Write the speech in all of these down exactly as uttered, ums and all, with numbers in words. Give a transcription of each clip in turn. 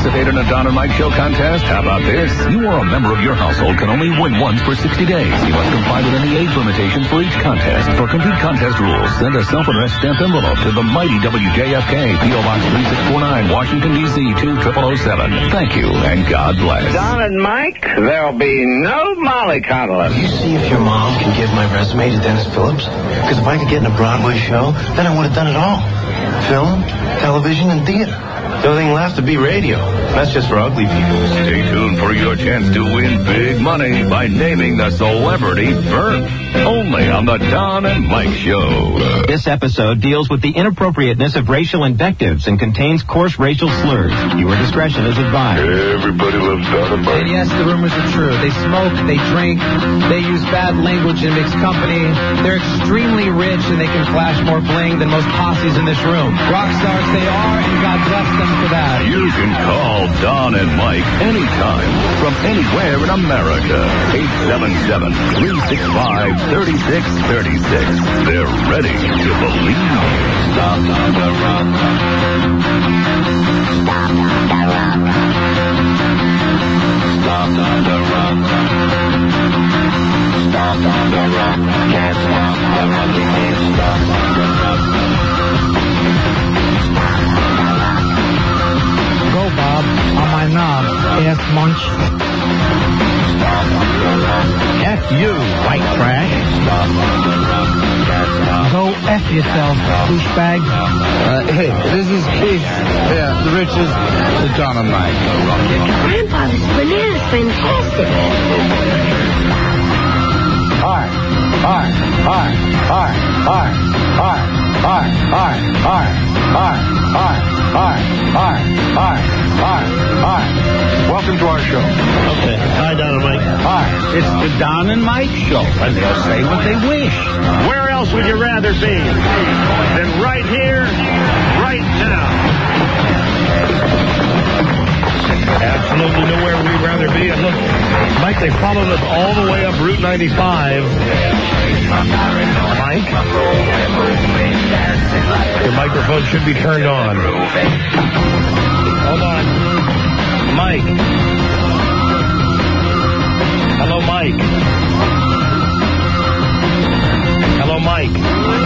participate in a Don and Mike Show contest? How about this? You or a member of your household can only win once for sixty days. You must comply with any age limitations for each contest. For complete contest rules, send a self-addressed stamped envelope to the mighty W J F K, P O Box three six four nine, Washington, D C two zero zero zero seven. Thank you, and God bless. Don and Mike, there'll be no mollycoddling. You see if your mom can give my resume to Dennis Phillips? Because if I could get in a Broadway show, then I would have done it all. Film, television, and theater. The only thing left to be radio. That's just for ugly people. Stay tuned for your chance to win big money by naming the celebrity birth. Only on the Don and Mike Show. This episode deals with the inappropriateness of racial invectives and contains coarse racial slurs. Your discretion is advised. Everybody loves Don and Mike. And yes, the rumors are true. They smoke, they drink, they use bad language in mixed company. They're extremely rich and they can flash more bling than most posses in this room. Rock stars they are, and God bless them for that. You can call Don and Mike anytime from anywhere in America. eight seven seven, three six five, three six three six. They're ready to believe. Stop on the run. Stop on the run. Stop on the run. Stop on the run. Can't stop the run. We can't stop on the run. Go, Bob, on my knob, ass munch. F you, white trash. Go F yourself, douchebag. Uh, hey, this is Keith. Yeah, the riches, the Don and Mike. Grandpa, this banana's fantastic. Hi, hi, hi, hi, hi, hi, hi, hi, hi, hi, hi, hi, hi, hi, hi, hi. Welcome to our show. Okay. Hi, Don and Mike. Hi. It's the Don and Mike Show, and they'll say what they wish. Where else would you rather be than right here, right now? Absolutely nowhere we'd rather be. And look, Mike, they followed us all the way up Route ninety-five. Mike? Your microphone should be turned on. Hold on. Mike. Hello, Mike. Hello, Mike.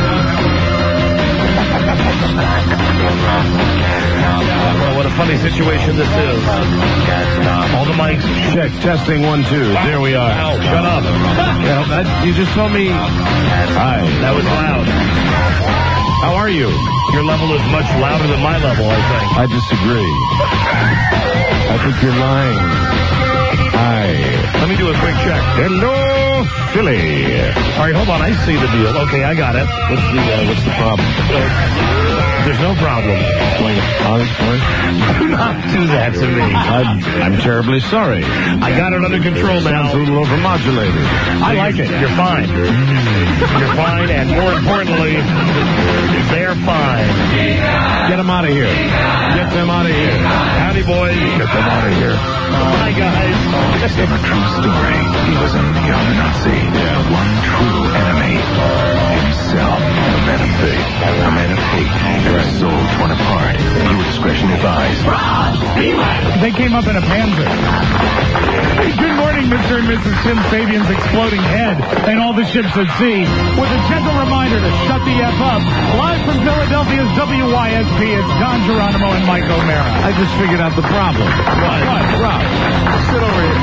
Well, what a funny situation this is. All the mics. Check, testing, one, two. There we are. Ow, shut up. Well, that, you just told me... Hi. That was loud. How are you? Your level is much louder than my level, I think. I disagree. I think you're lying. Hi. Let me do a quick check. Hello, Philly. All right, hold on. I see the deal. Okay, I got it. What's the, uh, what's the problem? Uh, there's no problem. I'll explain. Do not do that to me. I'm, I'm terribly sorry. I got it under control now. Sounds a little overmodulated. I like it. You're fine. You're fine, and more importantly, they're fine. Get them out of here. Get them out of here. Howdy, boys. Get them out of here. Hi, guys. It's a true story. He was a young Nazi. The one true enemy. Himself. A man of faith. A man of hate. Their souls torn apart. Your discretion advised. They came up in a Panzer. Good morning, Mister and Missus Tim Sabian's exploding head and all the ships at sea. With a gentle reminder to shut the F up. Live from Philadelphia's W Y S P, it's Don Geronimo and Mike O'Mara. I just figured out the problem. What? What? Rob, sit over here.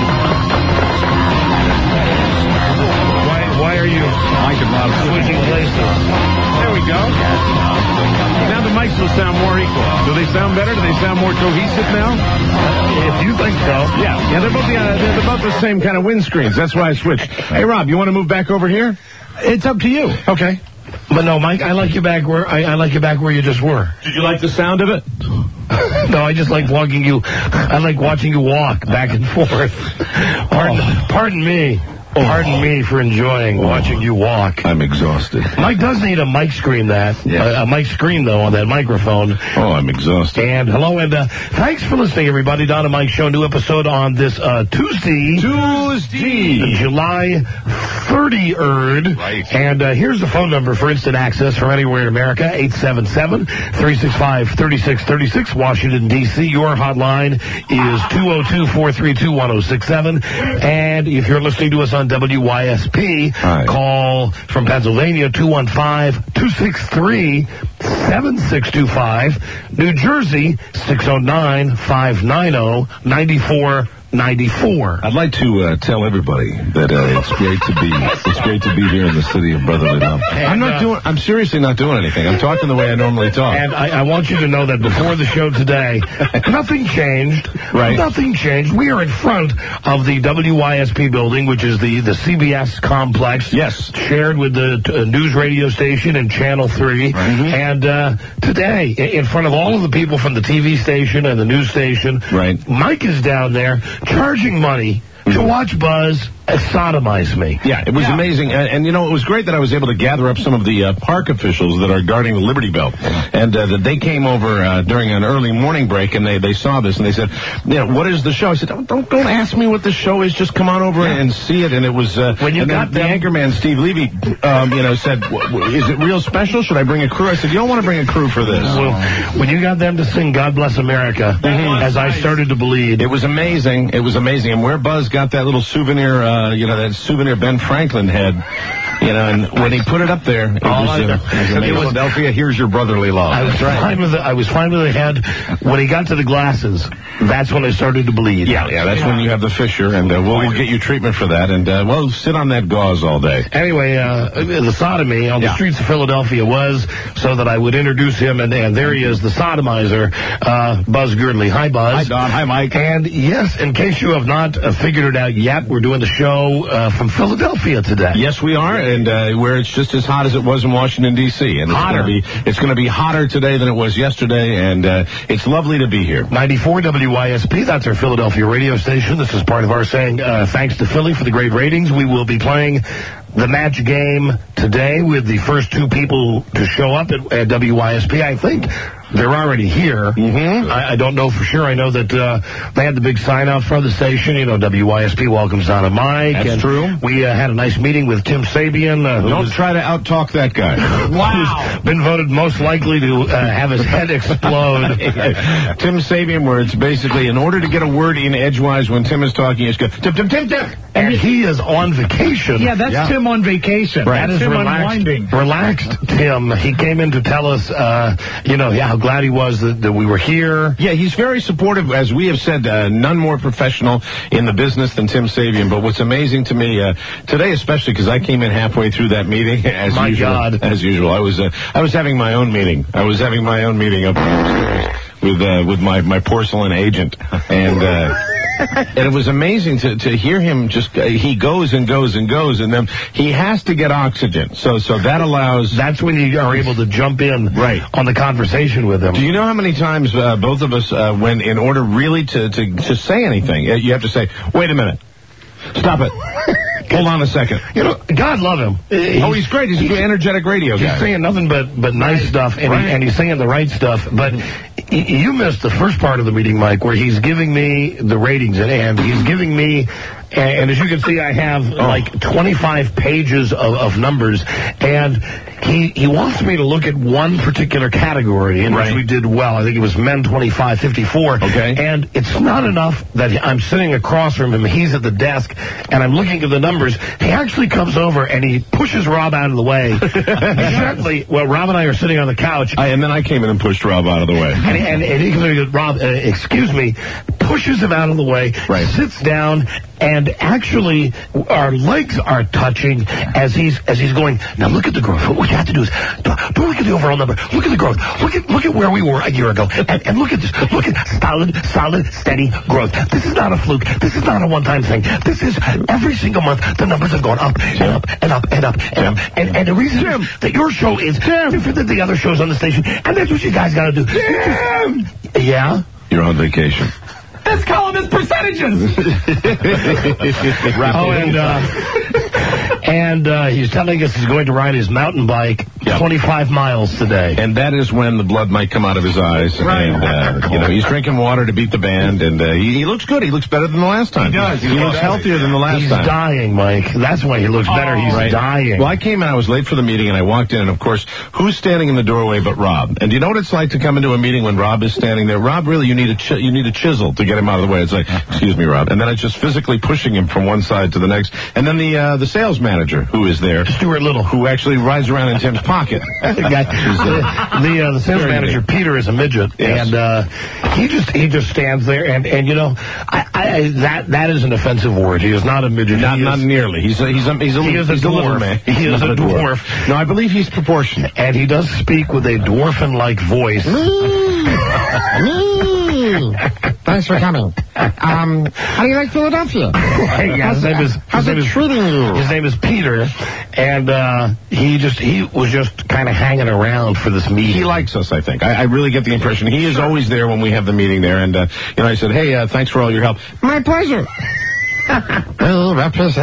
Why, why are you Mike and Rob switching places? There we go. Now the mics will sound more equal. Do they sound better? Do they sound more cohesive now? If you think so. Yeah. Yeah, they're both, uh, they're both the same kind of windscreens. That's why I switched. Hey, Rob, you want to move back over here? It's up to you. Okay. But no, Mike, I like you back where I, I like you back where you just were. Did you like the sound of it? No, I just like walking you. I like watching you walk back and forth. Pardon, Oh. pardon me. Pardon me for enjoying oh. watching you walk. I'm exhausted. Mike does need a mic screen that. Yes. Uh, a mic screen, though, on that microphone. Oh, I'm exhausted. And hello, and uh, thanks for listening, everybody. Don and Mike Show, new episode on this uh, Tuesday. Tuesday. July thirtieth. Right. And uh, here's the phone number for instant access from anywhere in America, eight seven seven, three six five, three six three six, Washington, D C Your hotline is two oh two, four three two, one oh six seven. And if you're listening to us on W Y S P, Hi. call from Pennsylvania, two one five, two six three, seven six two five. New Jersey, six oh nine, five nine oh, nine four ninety-four. I'd like to uh, tell everybody that uh, it's great to be it's great to be here in the city of brotherly love. And, I'm not uh, doing. I'm seriously not doing anything. I'm talking the way I normally talk. And I, I want you to know that before the show today, nothing changed. Right. Nothing changed. We are in front of the W Y S P building, which is the the C B S complex. Yes. Shared with the uh, news radio station and Channel Three. Right. Mm-hmm. And uh, today, in front of all of the people from the T V station and the news station, right. Mike is down there charging money to watch Buzz sodomize me. Yeah, it was yeah. amazing. And, and, you know, it was great that I was able to gather up some of the uh, park officials that are guarding the Liberty Bell. And uh, that they came over uh, during an early morning break, and they, they saw this, and they said, you know, what is the show? I said, don't, don't, don't ask me what the show is. Just come on over yeah. and see it. And it was, uh, when you and got the anchorman, Steve Levy, um, you know, said, is it real special? Should I bring a crew? I said, you don't want to bring a crew for this. Well, when you got them to sing God Bless America, mm-hmm. as I started to bleed. It was amazing. It was amazing. And where Buzz got that little souvenir, uh, you know, that souvenir Ben Franklin had, you know, and when he put it up there, it oh, was, uh, it was amazing. Philadelphia, here's your brotherly love. I was that's right. fine with the, I was fine with the head. When he got to the glasses, that's when I started to bleed. Yeah, yeah, that's yeah. when you have the fissure, and uh, we'll, we'll get you treatment for that, and uh, we'll sit on that gauze all day. Anyway, uh, the sodomy on the yeah. streets of Philadelphia was so that I would introduce him, and, and there he is, the sodomizer, uh, Buzz Girdley. Hi, Buzz. Hi, Don. Hi, Mike. And yes, in case you have not uh, figured it out yet, we're doing the show uh, from Philadelphia today. Yes, we are, and uh, where it's just as hot as it was in Washington, D C And it's hotter. Gonna be, it's going to be hotter today than it was yesterday, and uh, it's lovely to be here. ninety-four W Y S P, that's our Philadelphia radio station. This is part of our saying uh, thanks to Philly for the great ratings. We will be playing the match game today with the first two people to show up at, at W Y S P. I think they're already here. Mm-hmm. I, I don't know for sure. I know that uh, they had the big sign out front of the station. You know, W Y S P welcomes Don and Mike. That's and true. We uh, had a nice meeting with Tim Sabian. Uh, don't try to out-talk that guy. Wow. Who's been voted most likely to uh, have his head explode. Tim Sabian, where it's basically, in order to get a word in edgewise when Tim is talking, it's good. Tim, Tim, Tim, Tim. And he is on vacation. Yeah, that's yeah. Tim on vacation. Right. That is Tim relaxed, unwinding. Relaxed Tim. He came in to tell us, uh, you know, how glad he was that, that we were here. Yeah, he's very supportive. As we have said, uh, none more professional in the business than Tim Sabian. But what's amazing to me, uh, today especially, because I came in halfway through that meeting, as my usual. God. As usual. I was, uh, I was having my own meeting. I was having my own meeting upstairs with, uh, with my, my porcelain agent. And, uh, and it was amazing to, to hear him just, uh, he goes and goes and goes, and then he has to get oxygen. So so that allows... That's when you are able to jump in right. on the conversation with him. Do you know how many times uh, both of us, uh, when in order really to, to, to say anything, uh, you have to say, wait a minute, stop it. Hold on a second. You know, God love him. He's, oh, he's great. He's, he's an energetic radio guy. He's saying nothing but, but nice right. stuff, and, right. he, and he's saying the right stuff. But you missed the first part of the meeting, Mike, where he's giving me the ratings, and, and he's giving me, and, and as you can see, I have oh. like twenty-five pages of, of numbers, and he he wants me to look at one particular category in right. which we did well. I think it was men twenty-five fifty-four. Okay. And it's not enough that I'm sitting across from him, he's at the desk, and I'm looking at the numbers. He actually comes over and he pushes Rob out of the way. Gently, well, Rob and I are sitting on the couch. I, and then I came in and pushed Rob out of the way. And, and, and he goes, Rob, uh, excuse me, pushes him out of the way, right. sits down, and actually our legs are touching as he's as he's going, now look at the growth. What you have to do is, don't look at the overall number. Look at the growth. Look at look at where we were a year ago. And, and look at this. Look at solid, solid, steady growth. This is not a fluke. This is not a one-time thing. This is every single month the numbers have gone up and up and up and up and up. And, and the reason Jim. that your show is Jim. different than the other shows on the station, and that's what you guys got to do. Jim. Yeah? You're on vacation. This column is percentages. oh, and uh, And uh, he's telling us he's going to ride his mountain bike Yep. twenty-five miles today. And that is when the blood might come out of his eyes. Right. And, uh, you know, he's drinking water to beat the band, and uh, he, he looks good. He looks better than the last time. He does. He, He looks does. healthier than the last He's time. dying, Mike. That's why he looks better. Oh, He's Right. dying. Well, I came in, I was late for the meeting, and I walked in, and of course, who's standing in the doorway but Rob? And do you know what it's like to come into a meeting when Rob is standing there? Rob, really, you need a chi- you need a chisel to get him out of the way. It's like, excuse me, Rob. And then it's just physically pushing him from one side to the next. And then the uh, the sales manager who is there, Stuart Little. who actually rides around in Tim's pocket. the guy, the, the, uh, the sales Very manager unique. Peter is a midget, Yes. and uh, he just he just stands there, and, and you know, I, I that that is an offensive word. He is not a midget. Not he not is, nearly. He's a, he's a, he's a, He is a he's little dwarf. man. He is He's a not dwarf. No, I believe he's proportionate. and he does speak with a dwarfen-like voice. Thanks for coming. Um, how do you like Philadelphia? Yeah, his name is How's his name it is, treating you? his name is Peter, and uh, he just he was just kind of hanging around for this meeting. He likes us, I think. I, I really get the impression. He is always there when we have the meeting there. And, uh, you know, I said, hey, uh, thanks for all your help. My pleasure. We'll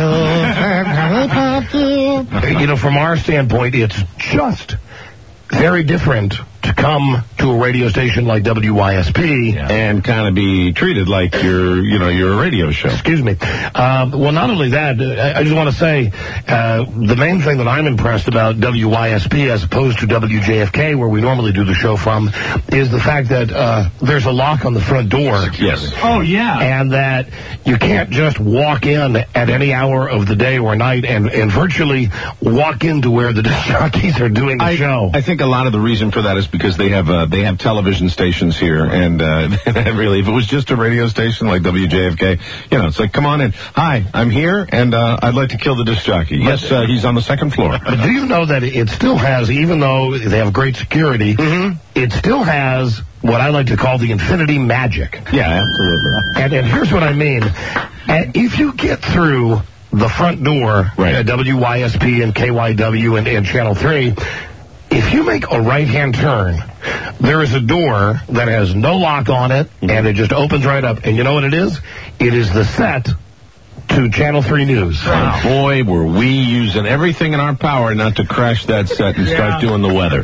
represent You know, from our standpoint, it's just very different to come to a radio station like W Y S P. And kind of be treated like you're, you know, you're a radio show. Excuse me. Um, well, not only that, I, I just want to say uh, the main thing that I'm impressed about W Y S P as opposed to W J F K, where we normally do the show from, is the fact that uh, there's a lock on the front door. Yes. Oh, yeah. And that you can't just walk in at any hour of the day or night and, and virtually walk into where the disc jockeys are doing the I, show. I think a lot of the reason for that is because they have uh, they have television stations here, and uh, really, if it was just a radio station like W J F K, you know, it's like, come on in. Hi, I'm here, and uh, I'd like to kill the disc jockey. Yes, uh, he's on the second floor. But do you know that it still has, even though they have great security, it still has what I like to call the infinity magic. Yeah, absolutely. And, and here's what I mean. And if you get through the front door Right. at W Y S P and K Y W and, and Channel three, if you make a right-hand turn, there is a door that has no lock on it, and it just opens right up. And you know what it is? It is the set to Channel three News. And boy, were we using everything in our power not to crash that set and start doing the weather.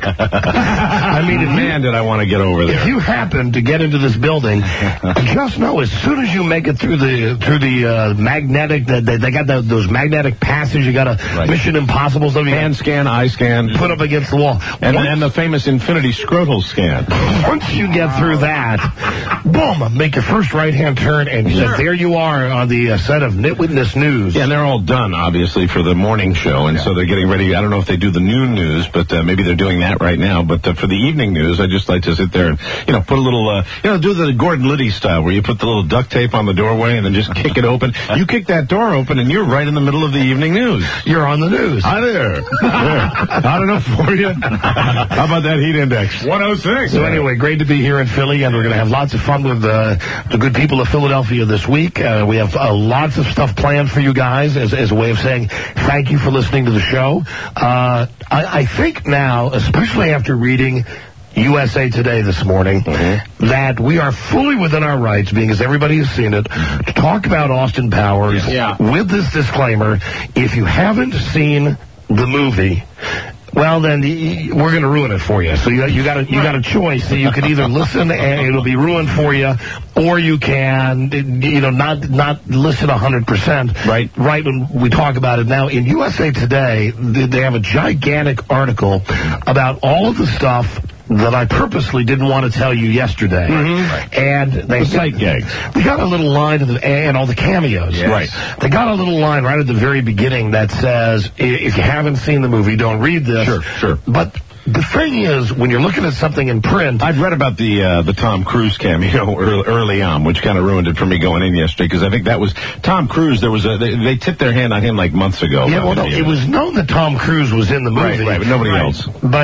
I mean, if you, Man, did I want to get over there. if you happen to get into this building, just know as soon as you make it through the through the uh, magnetic, they, they got the, those magnetic passes. You got a Right. Mission Impossible stuff. You Hand scan, eye scan, put up against the wall. and, Once- and the famous infinity scrotal scan. Once you get through that, boom, make your first right-hand turn, and there you are on the uh, set of Nitwitness News. Yeah, and they're all done, obviously, for the morning show, and so they're getting ready. I don't know if they do the noon news, but uh, maybe they're doing that right now. But uh, for the evening news, I just like to sit there and, you know, put a little, uh, you know, do the Gordon Liddy style, where you put the little duct tape on the doorway and then just kick it open. You kick that door open, and you're right in the middle of the evening news. You're on the news. Hi there. There. Hot enough for you? How about that heat index? one oh six. So anyway, great to be here in Philly, and we're going to have lots of fun with uh, the good people of Philadelphia this week. Uh, we have uh, lots of stuff planned for you guys as, as a way of saying thank you for listening to the show. Uh, I, I think now, especially after reading U S A Today this morning, mm-hmm. that we are fully within our rights, being as everybody has seen it, to talk about Austin Powers Yeah. with this disclaimer. If you haven't seen the movie, well, then y- we're going to ruin it for you. So you, you got a, you got a choice. So you can either listen and it'll be ruined for you, or you can, you know, not not listen one hundred percent. Right. Right when we talk about it now. In U S A Today, they have a gigantic article about all of the stuff that I purposely didn't want to tell you yesterday. Mm-hmm. And they The sight gags. They got a little line, at the, and all the cameos. Yes. Right. They got a little line right at the very beginning that says, "I- if you haven't seen the movie, don't read this." Sure, sure. But the thing is, when you're looking at something in print, I'd read about the uh, the Tom Cruise cameo early, early on, which kind of ruined it for me going in yesterday, because I think that was Tom Cruise. There was a they, they tipped their hand on him like months ago. yeah, well, no, it was known that Tom Cruise was in the movie. right, right, but nobody Right. else. But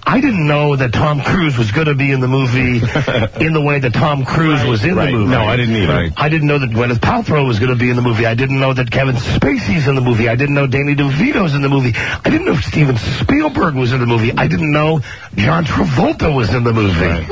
I didn't know that Tom Cruise was going to be in the movie in the way that Tom Cruise right, was in right. the movie. No, I didn't either. Right. I didn't know that Gwyneth Paltrow was going to be in the movie. I didn't know that Kevin Spacey's in the movie. I didn't know Danny DeVito's in the movie. I didn't know Steven Spielberg was in the movie. I didn't know John Travolta was in the movie. Right.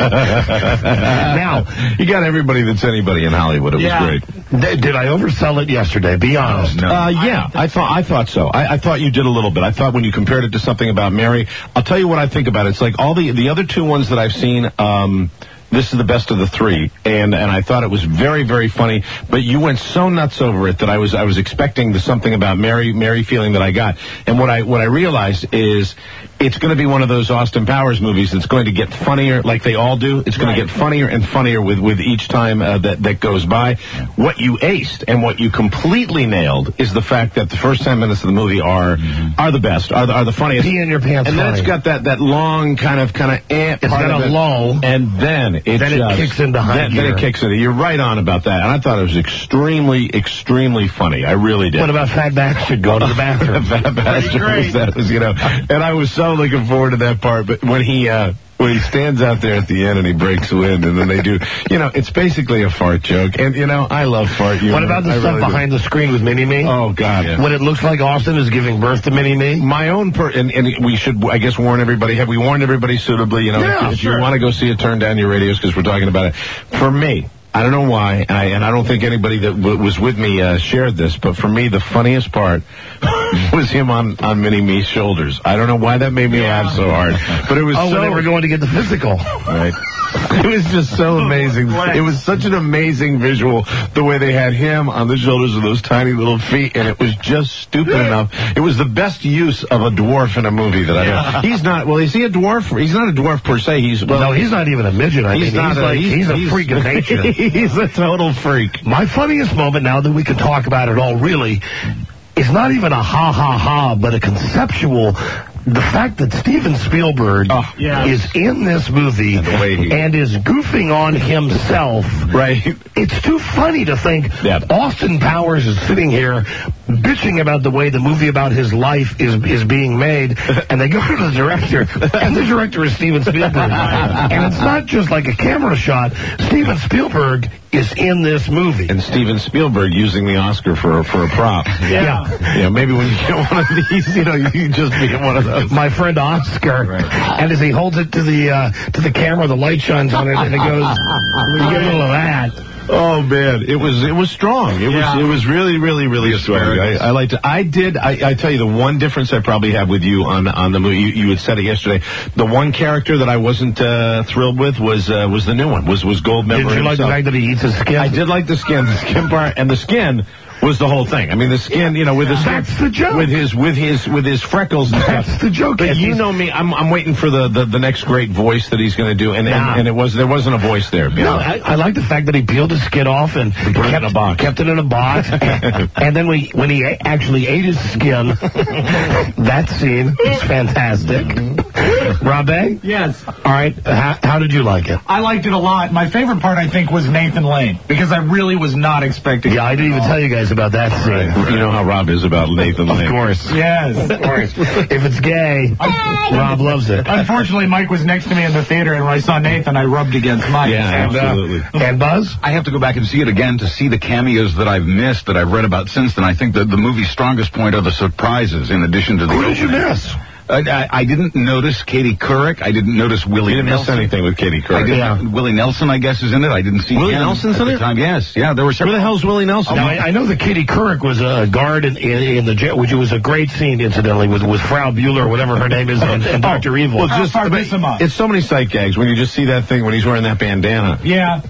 Now, you got everybody that's anybody in Hollywood. It yeah. was great. Th- did I oversell it yesterday? Be honest. No. Uh, yeah, I, I thought I thought so. I, I thought you did a little bit. I thought when you compared it to something about Mary, I'll tell you what I think about it. It's like all the the other two ones that I've seen. Um, This is the best of the three, and and I thought it was very, very funny. But you went so nuts over it that I was I was expecting the something about Mary Mary feeling that I got. And what I what I realized is it's going to be one of those Austin Powers movies that's going to get funnier, like they all do. It's going right. to get funnier and funnier with with each time uh, that that goes by. What you aced and what you completely nailed is the fact that the first ten minutes of the movie are mm-hmm. are the best, are the, are the funniest. Pee in your pants. And funny. then it's got that that long kind of kind of eh, it's got a it, lull, and then it then just, it kicks in behind then, here. Then it kicks in. You're right on about that, and I thought it was extremely, extremely funny. I really did. What about Fat Bastard going to the bathroom? Fat Bastard was that, was, you know, and I was so looking forward to that part. But when he uh, when he stands out there at the end and he breaks wind, and then they do, you know, it's basically a fart joke. And you know, I love fart humor. What about the I stuff really behind do. the screen with Mini-Me? Oh God! Yeah. When it looks like Austin is giving birth to Mini-Me? My own, per- and, and we should, I guess, warn everybody. Have we warned everybody suitably? You know, yeah, if, if sure. you want to go see it, turn down your radios because we're talking about it. For me, I don't know why, and I, and I don't think anybody that w- was with me uh, shared this, but for me, the funniest part was him on, on Mini-Me's shoulders. I don't know why that made me yeah. laugh so hard, but it was oh, so... when they were going to get the physical. Right. It was just so amazing. It was such an amazing visual, the way they had him on the shoulders of those tiny little feet, and it was just stupid enough. It was the best use of a dwarf in a movie that I know. He's not, well, is he a dwarf? He's not a dwarf per se. He's well, No, he's not even a midget. I he's mean, not he's, a, like, he's, he's a he's, freak of nature. He's a total freak. My funniest moment, now that we can talk about it all, really, is not even a ha-ha-ha, but a conceptual... The fact that Steven Spielberg oh, yeah. is in this movie and, he... and is goofing on himself, right? It's too funny to think yeah. Austin Powers is sitting here bitching about the way the movie about his life is is being made, and they go to the director, and the director is Steven Spielberg. And it's not just like a camera shot. Steven Spielberg is in this movie. And Steven Spielberg using the Oscar for, for a prop. Yeah. yeah. Yeah, maybe when you get one of these, you know, you just get one of those. My friend Oscar. Right. And as he holds it to the uh, to the camera, the light shines on it, and it goes, we get a little of that. Oh man, it was it was strong. It yeah. was it was really really really strong. I, I liked it. I did. I, I tell you, the one difference I probably have with you on on the movie, you, you had said it yesterday. The one character that I wasn't uh, thrilled with was uh, was the new one. Was was Goldmember. Did you himself. like the fact that he eats his skin? I did like the skin, the skin part, and the skin was the whole thing. I mean, the skin, you know, with his that's the joke. With his with his with his freckles and that's stuff. the joke. But you know me, I'm I'm waiting for the, the, the next great voice that he's going to do, and, nah. and and it was there wasn't a voice there. No, I, I like the fact that he peeled his skin off and put kept it in a box. Kept it in a box, and, and then we, when he actually ate his skin, that scene is fantastic. Mm-hmm. Rob? Yes. All right. How, how did you like it? I liked it a lot. My favorite part, I think, was Nathan Lane, because I really was not expecting. Yeah, it I didn't even tell you guys about that scene. Right. You know how Rob is about Nathan Lane. Of course. Yes. Of course. If it's gay, Rob loves it. Unfortunately, Mike was next to me in the theater, and when I saw Nathan, I rubbed against Mike. Yeah, and, absolutely. Uh, and Buzz? I have to go back and see it again to see the cameos that I've missed, that I've read about since then. I think that the movie's strongest point are the surprises, in addition to the... Who did you miss? Uh, I, I didn't notice Katie Couric. I didn't notice Willie you didn't Nelson. miss anything with Katie Couric. I didn't, yeah. Willie Nelson, I guess, is in it. I didn't see Willie him Nelson's at in the it? time. Yes, yeah, there were several. Where the hell's Willie Nelson? Now, I, I know that Katie Couric was a guard in, in, in the jail, which was a great scene, incidentally, with, with Frau Bueller, or whatever her name is, and, and Doctor oh, Evil. Well, just, it's so many sight gags when you just see that thing when he's wearing that bandana. Yeah.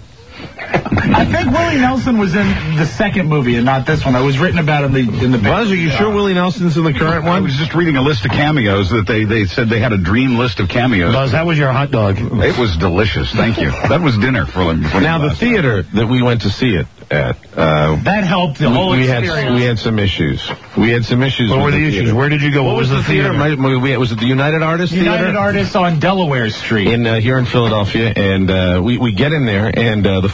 I think Willie Nelson was in the second movie and not this one. I was written about in the in the. Buzz, are you sure Willie Nelson's in the current one? I was just reading a list of cameos that they they said they had a dream list of cameos. Buzz, how was your hot dog? It was delicious. Thank you. That was dinner for, for now the theater time. that we went to see it at. Uh, that helped the whole we experience. Had, we had some issues. We had some issues. What were the, the issues? Theater. Where did you go? What, what was, was the theater? theater? My, my, was it the United Artists United Theater? United Artists on Delaware Street in uh, here in Philadelphia, and uh, we we get in there, and uh, the four of us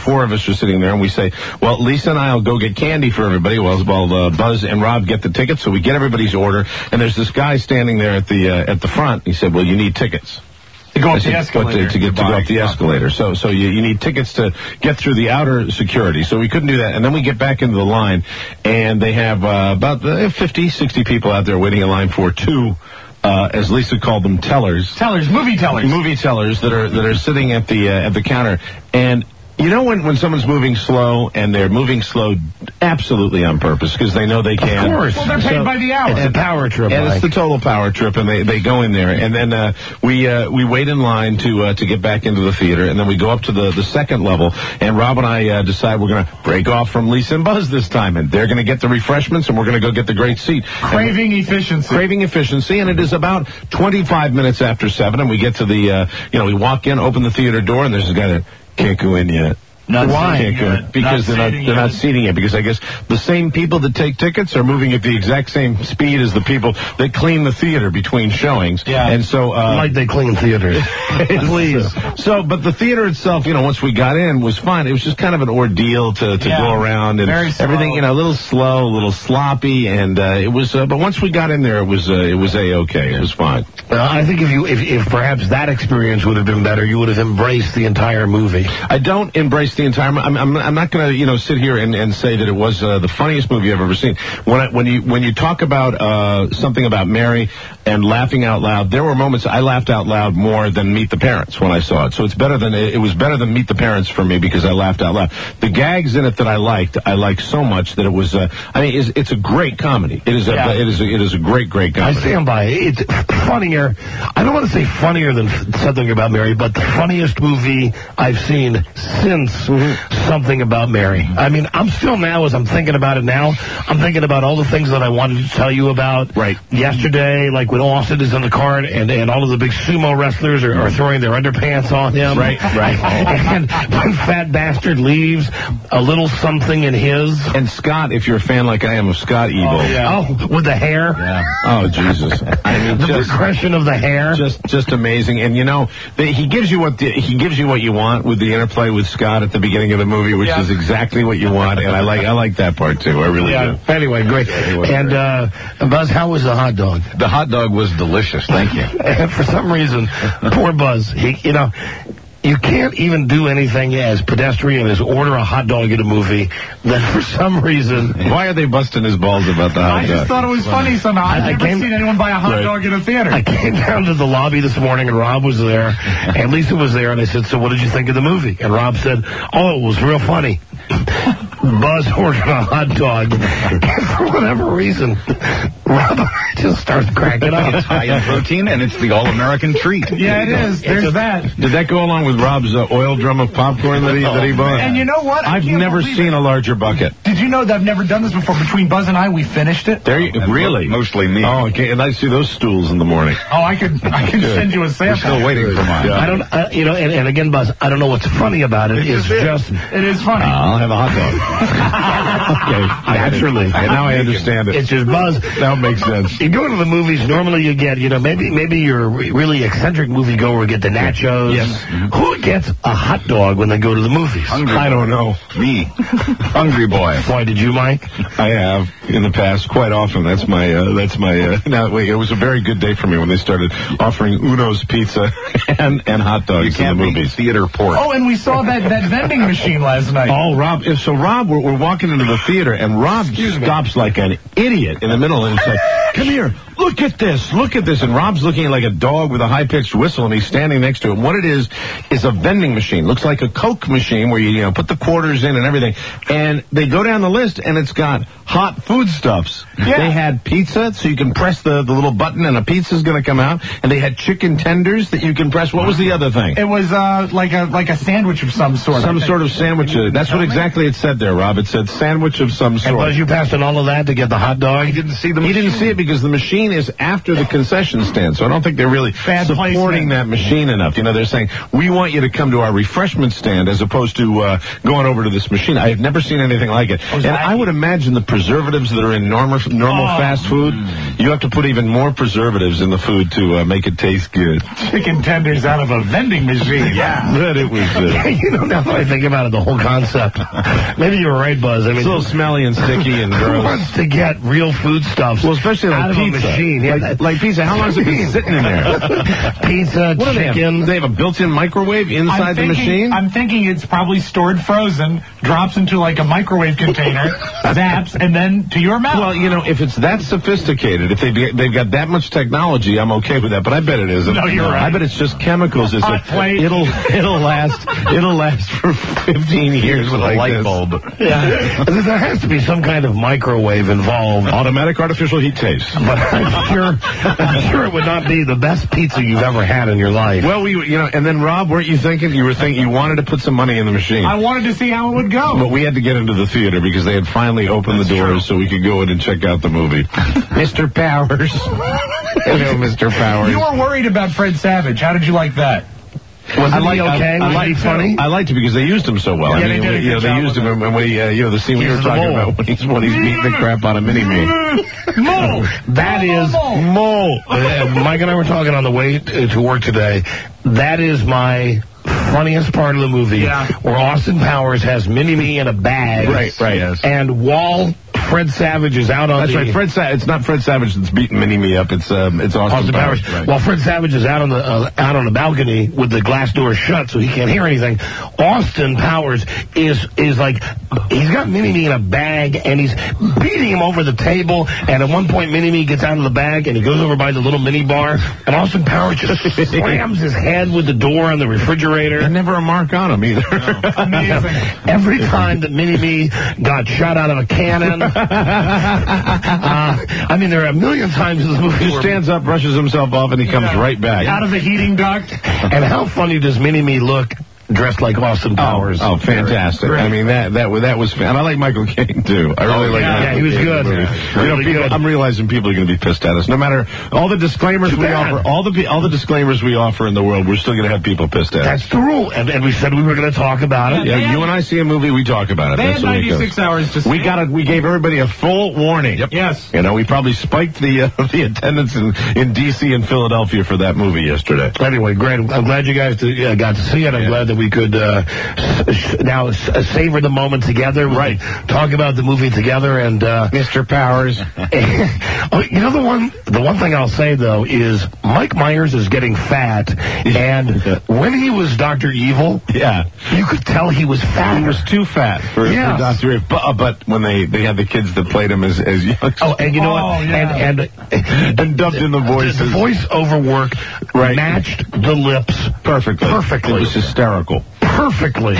us are sitting there, and we say, well, Lisa and I will go get candy for everybody while, while uh, Buzz and Rob get the tickets. So we get everybody's order, and there's this guy standing there at the uh, at the front. He said, well, you need tickets. To go up said, the escalator. To, to get to go up the escalator. So so you, you need tickets to get through the outer security. So we couldn't do that. And then we get back into the line, and they have uh, about uh, fifty, sixty people out there waiting in line for two, uh, as Lisa called them, tellers. Tellers, movie tellers. Movie tellers that are that are sitting at the uh, at the counter. And you know when, when someone's moving slow, and they're moving slow absolutely on purpose because they know they can. Of course. Well, they're paid So- by the hour. It's a power trip, And Mike. it's the total power trip, and they, they go in there, and then uh, we uh, we wait in line to uh, to get back into the theater, and then we go up to the, the second level, and Rob and I uh, decide we're going to break off from Lisa and Buzz this time, and they're going to get the refreshments, and we're going to go get the great seat. Craving efficiency. Craving efficiency, and it is about twenty-five minutes after seven, and we get to the, uh, you know, we walk in, open the theater door, and there's a guy that can't go in yet. Not Why? seating Can't go yet. in. Because Not they're not seating they're not yet. seating it, because I guess the same people that take tickets are moving at the exact same speed as the people that clean the theater between showings. Yeah. And so uh Like they clean theaters. Please. So, but the theater itself, you know, once we got in, was fine. It was just kind of an ordeal to, to Yeah. go around, and Very slow. everything, you know, a little slow, a little sloppy, and uh, it was. Uh, but once we got in there, it was uh, it was a-okay. It was fine. Uh, I think if you if, if perhaps that experience would have been better, you would have embraced the entire movie. I don't embrace the entire. I'm, I'm, I'm not going to, you know, sit here and, and say that it was uh, the funniest movie I've ever seen. When I, when you when you talk about uh, something about Mary and laughing out loud, there were moments I laughed out loud more than Meet the Parents when I saw it. So it's better than it was better than Meet the Parents for me because I laughed out loud. The gags in it that I liked, I liked so much that it was. Uh, I mean, it's, it's a great comedy. It is a Yeah. it is a, it is a great great I comedy. stand by it. It's funnier. I don't want to say funnier than Something About Mary, but the funniest movie I've seen since Something About Mary. I mean, I'm still now, as I'm thinking about it now, I'm thinking about all the things that I wanted to tell you about Right. yesterday, like when Austin is in the car and, and all of the big sumo wrestlers are, are throwing their underpants on him. Right, right. And when Fat Bastard leaves, a little something in his. And Scott, if you're a fan like I am of Scott Evil, Oh, with the hair. yeah. Oh Jesus! I mean, The just. progression of the hair. Just, just amazing, and you know, the, he gives you what the, he gives you what you want with the interplay with Scott at the beginning of the movie, which Yeah. is exactly what you want, and I like, I like that part too. I really Yeah. do. Anyway, great. And uh, Buzz, how was the hot dog? The hot dog was delicious. Thank you. And for some reason, poor Buzz, he, you know, you can't even do anything as pedestrian as order a hot dog at a movie. Then for some reason, Why are they busting his balls about the hot I dog? just thought it was funny somehow. I've I never came- seen anyone buy a hot Right. dog in a theater. I came down to the lobby this morning and Rob was there, and Lisa was there, and I said, "So what did you think of the movie?" And Rob said, "Oh, it was real funny." Buzz ordered a hot dog, and for whatever reason, Rob just starts cracking up. It's high in protein, and it's the all-American treat. Yeah, it is. There's that. Did that go along with Rob's uh, oil drum of popcorn that he that he bought? And you know what? I I've can't never believe seen it. a larger bucket. Did you know that I've never done this before? Between Buzz and I, we finished it. There, you, really? Mostly me. Oh, okay. And I see those stools in the morning. Oh, I could, I could send you a sample. We're still waiting for mine. Yeah. I don't, uh, you know, and, and again, Buzz, I don't know what's funny about it. It's just It is funny. I'll have a hot dog. Okay, naturally. And now I understand it. it's just Buzz. Now it makes sense. You go to the movies, normally you get, you know, maybe maybe you're a re- really eccentric moviegoer, get the nachos. Yes. Who gets a hot dog when they go to the movies? Hungry I don't know. Me. Hungry boy. Why did you, Mike? I have in the past quite often. That's my. Uh, that's my. Uh, now wait, it was a very good day for me when they started offering Uno's Pizza and and hot dogs You can't in the beat movies. theater pork. Oh, and we saw that, that vending machine last night. Oh, Rob. if- So Rob, we're, we're walking into the theater, and Rob stops like an idiot in the middle, and it's like, "Come here, look at this, look at this." And Rob's looking like a dog with a high-pitched whistle, and he's standing next to it. And what it is is a vending machine. Looks like a Coke machine where you, you know put the quarters in and everything. And they go down the list, and it's got hot foodstuffs. Yeah. They had pizza, so you can press the, the little button, and a pizza's going to come out. And they had chicken tenders that you can press. What was the other thing? It was uh, like a like a sandwich of some sort. Some I think. sort of sandwich. uh, That's what exactly it said there, Rob. It said sandwich of some And sort. Buzz, you passed on all of that to get the hot dog? I didn't see the He machine. didn't see it because the machine is after the concession stand, so I don't think they're really Bad supporting placement. that machine enough. You know, they're saying, we want you to come to our refreshment stand as opposed to uh, going over to this machine. I have never seen anything like it. And I would imagine the preservatives that are in normal, normal Oh. fast food, you have to put even more preservatives in the food to uh, make it taste good. Chicken tenders out of a vending machine. Yeah. But it was... Uh, You know, now that I think about it, the whole concept. Maybe you were right, Buzz. I mean, it's a little smelly and sticky and who gross. wants to get real foodstuffs? Well, especially like out of pizza. a machine. Yeah, Like, that- like pizza. How long has it been sitting in there? Pizza, What do they have? chicken. They have a built-in microwave inside I'm the thinking, machine? I'm thinking it's probably stored frozen, drops into like a microwave container, zaps, and then to your mouth. Well, you know, if it's that sophisticated, if they've, they've got that much technology, I'm okay with that. But I bet it isn't. No, you're right. I bet it's just chemicals. It's Hot a, plate. It'll it'll last it'll last for fifteen years with Like a light this. bulb. Yeah. There has to be some kind of microwave involved. Automatic artificial heat taste. But I'm sure, I'm sure it would not be the best pizza you've ever had in your life. Well, we you know, and then Rob, weren't you thinking you were thinking you wanted to put some money in the machine? I wanted to see how it would go. But we had to get into the theater because they had finally opened the doors so we could go in and check out the movie. Mister Powers. Hello, Mister Powers. You were worried about Fred Savage. How did you like that? Was I it like, okay? I, I Was liked he funny? I liked it because they used him so well. Yeah, I mean, they did a we- you know, good they job used with him when we, uh, you know, the scene we He's were the talking mole. about when he's when he's beating the crap out of Mini-Me. Mole! That is Mole. Uh, Mike and I were talking on the way to, to work today. That is my funniest part of the movie, Yeah. where Austin Powers has Mini-Me in a bag. Right, right. Yes. And while Fred Savage is out on That's the... right. Fred Sa- it's not Fred Savage that's beating Mini-Me up. It's um, it's Austin, Austin Powers. Powers. While Fred Savage is out on the uh, out on the balcony with the glass door shut, so he can't hear anything. Austin Powers is is like he's got Mini-Me in a bag and he's beating him over the table. And at one point, Mini-Me gets out of the bag and he goes over by the little mini bar. And Austin Powers just slams his head with the door on the refrigerator. And never a mark on him either. Amazing. Every time that Mini-Me got shot out of a cannon. uh, I mean, there are a million times in the movie He where stands up, brushes himself off, and he comes Yeah. right back. Out of the heating duct. And how funny does Mini-Me look dressed like Austin Powers? Oh, oh fantastic! Great. I mean that that was that was. Fan- and I like Michael Caine too. I really Oh, like. yeah. Michael Yeah, he was Caine in good. the movie. Yeah. You know, Really people, good. I'm realizing people are going to be pissed at us. No matter all the disclaimers Too we bad. offer, all the pe- all the disclaimers we offer in the world, we're still going to have people pissed at us. That's the rule. And, and we said we were going to talk about it. Yeah, They you had- and I see a movie, we talk about it. They That's had the way it goes. ninety-six hours to see We it. got it. We gave everybody a full warning. Yep. Yes. You know, we probably spiked the uh, the attendance in, in D C and Philadelphia for that movie yesterday. Anyway, great. I'm glad you guys to, uh, got to see it. I'm Yeah. glad that we could uh, s- now s- uh, savor the moment together. We Right. could talk about the movie together. And uh, Mister Powers. oh, you know the one the one thing I'll say though is Mike Myers is getting fat, and when he was Doctor Evil, Yeah. you could tell he was fat. He was too fat for, Yes. for Doctor Evil. But, uh, but when they, they had the kids that played him as, as young. Oh, and you know Oh, what? yeah. And and And dubbed in the voices. The voice-over work Right. matched the lips Perfectly. Perfectly. It was hysterical. perfectly.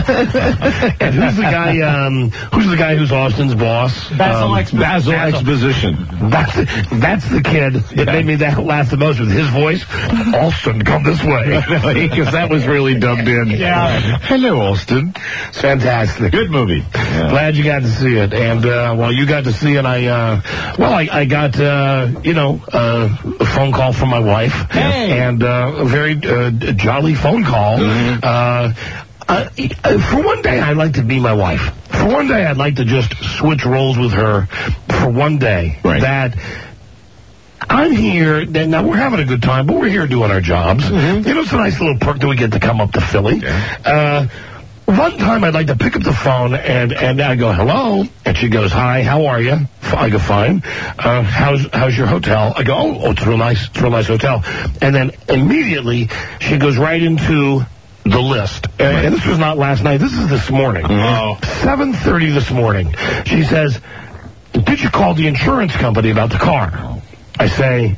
And who's the guy? Um, who's the guy who's Austin's boss? Basil Um, Exposition. Basil Exposition. That's that's the kid that made me that laugh the most with his voice. Austin, come this way. Because that was really dubbed in. Yeah. Hello, Austin. It's fantastic. Good movie. Yeah. Glad you got to see it. And uh, while you got to see it, I uh, well, I, I got uh, you know uh, a phone call from my wife, Hey. and uh, a very uh, jolly phone call. Mm-hmm. Uh, uh, for one day, I'd like to be my wife. For one day, I'd like to just switch roles with her. For one day, Right. that. I'm here, now we're having a good time, but we're here doing our jobs. Mm-hmm. You know, it's a nice little perk that we get to come up to Philly. Uh, one time I'd like to pick up the phone and, and I go, hello, and she goes, hi, how are you? I go, fine. Uh, how's, how's your hotel? I go, oh, oh, it's a real nice, it's a real nice hotel. And then immediately she goes right into the list. Uh, and this was not last night, this is this morning. Oh. seven thirty this morning. She says, did you call the insurance company about the car? I say,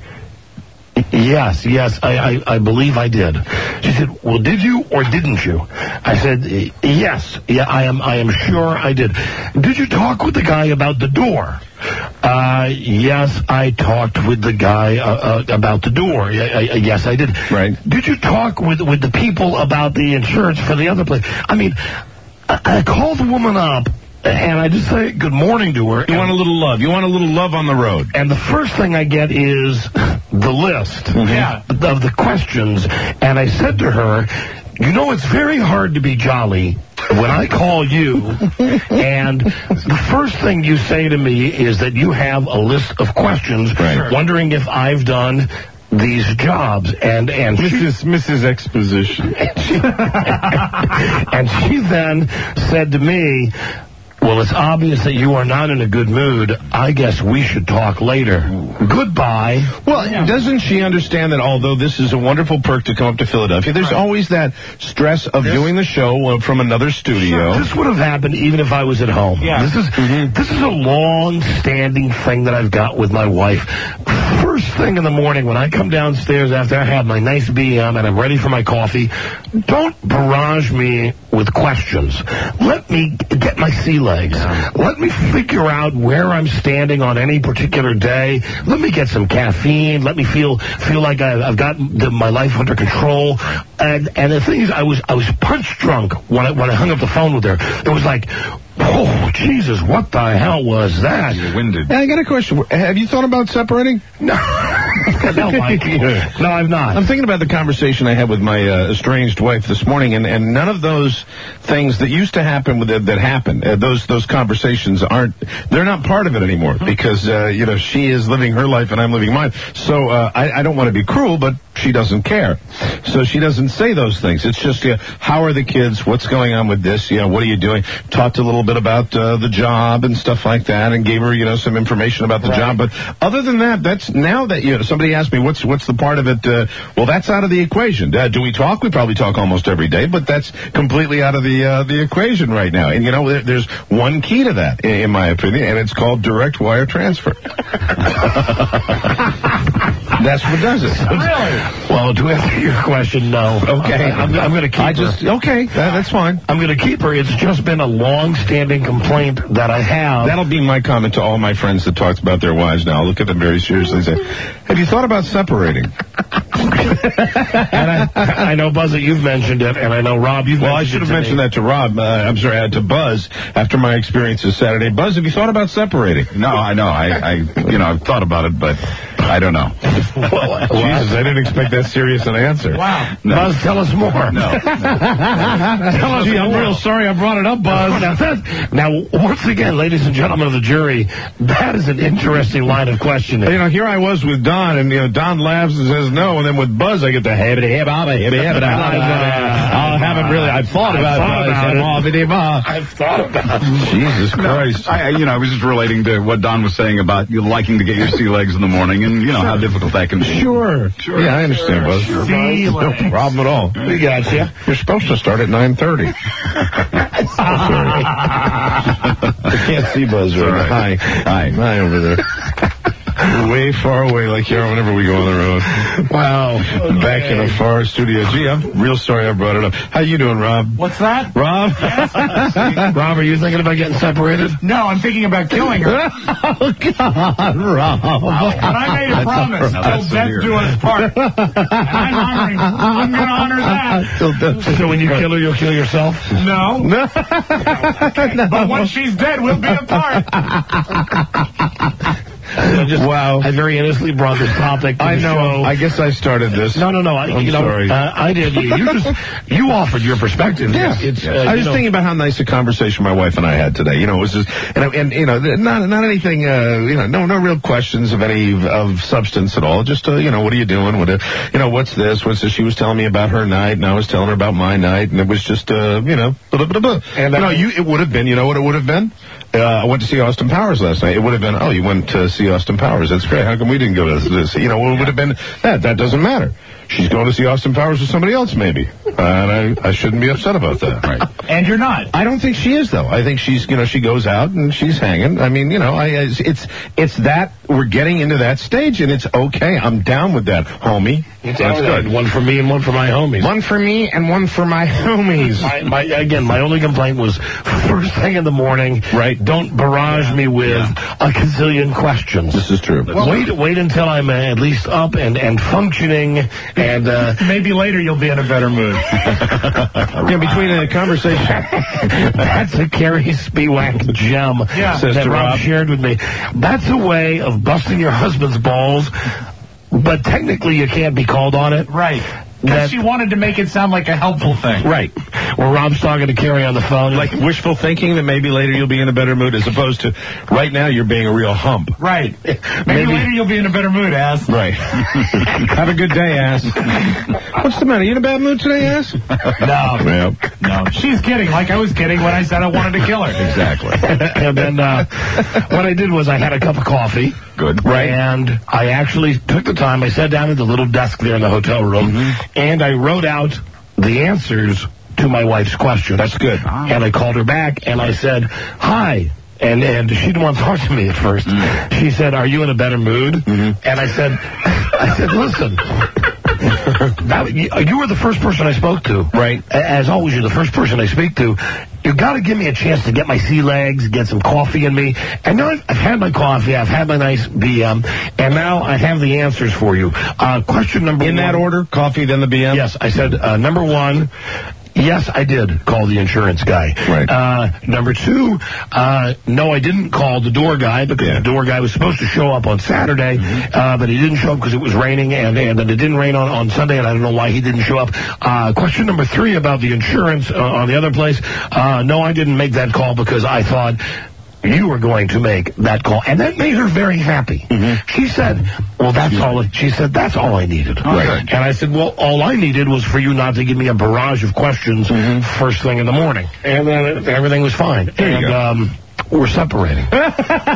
yes, yes, I, I, I believe I did. She said, well, did you or didn't you? I said, yes, yeah, I am, I am sure I did. Did you talk with the guy about the door? Uh, yes, I talked with the guy uh, uh, about the door. I, I, yes, I did. Right. Did you talk with with the people about the insurance for the other place? I mean, I, I called the woman up and I just say good morning to her. You want a little love. You want a little love on the road. And the first thing I get is the list Mm-hmm. Yeah. of the questions. And I said to her, you know, it's very hard to be jolly when I call you, and the first thing you say to me is that you have a list of questions, Right. wondering if I've done these jobs. And and she, Missus Missus Exposition. and she then said to me, well, it's obvious that you are not in a good mood. I guess we should talk later. Goodbye. Well, doesn't she understand that although this is a wonderful perk to come up to Philadelphia, there's always that stress of doing the show uh, from another studio? This would have happened even if I was at home. Yeah. This is this is a long-standing thing that I've got with my wife. First thing in the morning when I come downstairs after I have my nice B M and I'm ready for my coffee, don't barrage me with questions. Let me get my sea legs. Let me figure out where I'm standing on any particular day. Let me get some caffeine. Let me feel feel like I've, I've got the, my life under control. And and the thing is, I was I was punch drunk when I when I hung up the phone with her. It was like, oh Jesus, what the hell was that? You're winded. I got a question. Have you thought about separating? No, no, Mike. No, I've not. I'm thinking about the conversation I had with my uh, estranged wife this morning, and, and none of those things that used to happen with it, that happen, uh, those those conversations aren't, they're not part of it anymore, because, uh, you know, she is living her life and I'm living mine. So uh, I, I don't want to be cruel, but she doesn't care. So she doesn't say those things. It's just, uh, how are the kids? What's going on with this? You know, what are you doing? Talked a little bit about uh, the job and stuff like that, and gave her, you know, some information about the Right. job. But other than that, that's now that, you know, somebody asked me, what's what's the part of it? Uh, well, that's out of the equation. Uh, do we talk? We probably talk almost every day, but that's completely out of the uh, the equation right now. And, you know, there, there's one key to that, in, in my opinion, and it's called direct wire transfer. That's what does it. Really? Well, to answer your question, no. Okay. I'm, I'm going to keep I her. just, okay, that, that's fine. I'm going to keep her. It's just been a long-standing complaint that I have. That'll be my comment to all my friends that talked about their wives now. I'll look at them very seriously and say, have you thought about separating? And I, I know, Buzz, that you've mentioned it, and I know, Rob, you've Well, I mentioned should it have to mentioned me. that to Rob. Uh, I'm sorry, uh, to Buzz after my experiences Saturday. Buzz, have you thought about separating? No, I know. I, I, you know, I've thought about it, but I don't know. Well, Jesus, I didn't expect that serious an answer. Wow. No. Buzz, tell us more. No. Tell us Gee, I'm more. real sorry I brought it up, Buzz. Now, that, now, once again, ladies and gentlemen of the jury, that is an interesting line of questioning. You know, here I was with Don, and, you know, Don laughs and says no, and then with Buzz, I get the hibbity hib hibba hibbity hibbity I haven't really, I've thought about thought it. about it. Buzz. I've thought about it. Jesus Christ. I, you know, I was just relating to what Don was saying about you liking to get your sea legs in the morning, and you know how difficult that can be. Sure. Sure. Yeah, I understand, Buzz. Sure, Sea No legs. problem at all. We got you. You're supposed to start at nine thirty. I can't see Buzz right now. Hi. Hi. Hi over there. Way far away like you are whenever we go on the road. Wow. Back in a far studio. Gee, I'm real sorry I brought it up. How you doing, Rob? What's that? Rob? Rob, are you thinking about getting separated? No, I'm thinking about killing her. Oh, God, Rob. But I made a promise. Now Till that's death severe. do us part. And I'm honoring. I'm going to honor that. So when you kill her, you'll kill yourself? No. No. But once she's dead, we'll be apart. I just, Wow. I very innocently brought this topic to I the know. show. I guess I started this. No, no, no. I, I'm you know, sorry. Uh, I did. You, you just you offered your perspective. Yeah, It's, it's, uh, I you was know, thinking about how nice a conversation my wife and I had today. You know, it was just, and, and you know, not not anything, uh, you know, no no real questions of any of substance at all. Just, uh, you know, what are you doing? What, uh, you know, what's this? What's this? She was telling me about her night, and I was telling her about my night, and it was just, uh, you know, blah, blah, blah, blah. And you know, I- you it would have been, you know, what it would have been. Uh, I went to see Austin Powers last night. It would have been, oh, you went to see Austin Powers. That's great. How come we didn't go to this? You know, it would have been that. That doesn't matter. She's going to see Austin Powers with somebody else, maybe. Uh, and I, I shouldn't be upset about that. Right. And you're not. I don't think she is, though. I think she's, you know, she goes out and she's hanging. I mean, you know, I, I it's it's that we're getting into that stage, and it's okay. I'm down with that, homie. That's good. One for me and one for my homies. One for me and one for my homies. My, my, again, my only complaint was first thing in the morning. Right. Don't barrage me with a gazillion questions. This is true. wait, wait until I'm uh, at least up and, and functioning And uh, maybe later you'll be in a better mood. Yeah, between a conversation. That's a Carrie Spiewak gem Yeah. that to Rob Rob. shared with me. That's a way of busting your husband's balls, but technically you can't be called on it. Right. That- Because she wanted to make it sound like a helpful thing. Right. Where Rob's talking to Carrie on the phone. Like wishful thinking that maybe later you'll be in a better mood, as opposed to right now you're being a real hump. Right. Maybe, Maybe- later you'll be in a better mood, ass. Right. Have a good day, ass. What's the matter? You in a bad mood today, ass? No. Well, No. She's kidding, like I was kidding when I said I wanted to kill her. exactly. And then uh, what I did was I had a cup of coffee. Good. Right. And I actually took the time. I sat down at the little desk there in the hotel room, and I wrote out the answers to my wife's question. That's good. And I called her back, and I said, hi. And and she didn't want to talk to me at first. She said, are you in a better mood? And I said, I said, listen. That, you, you were the first person I spoke to. Right. As always, you're the first person I speak to. You got to give me a chance to get my sea legs, get some coffee in me. And now I've, I've had my coffee, I've had my nice B M, and now I have the answers for you. Uh, question number In one. that order, coffee, then the B M? Yes, I said uh, number one. Yes, I did call the insurance guy. Right. Uh, number two, uh, no, I didn't call the door guy because Yeah. the door guy was supposed to show up on Saturday, uh, but he didn't show up because it was raining, and, and it didn't rain on, on Sunday, and I don't know why he didn't show up. Uh, question number three about the insurance uh, on the other place. Uh, no, I didn't make that call because I thought you were going to make that call. And that made her very happy. She said, well, that's all. She said, that's all I needed. Right. And I said, well, all I needed was for you not to give me a barrage of questions first thing in the morning. And then it- everything was fine. There you and, go. um, we're separating. There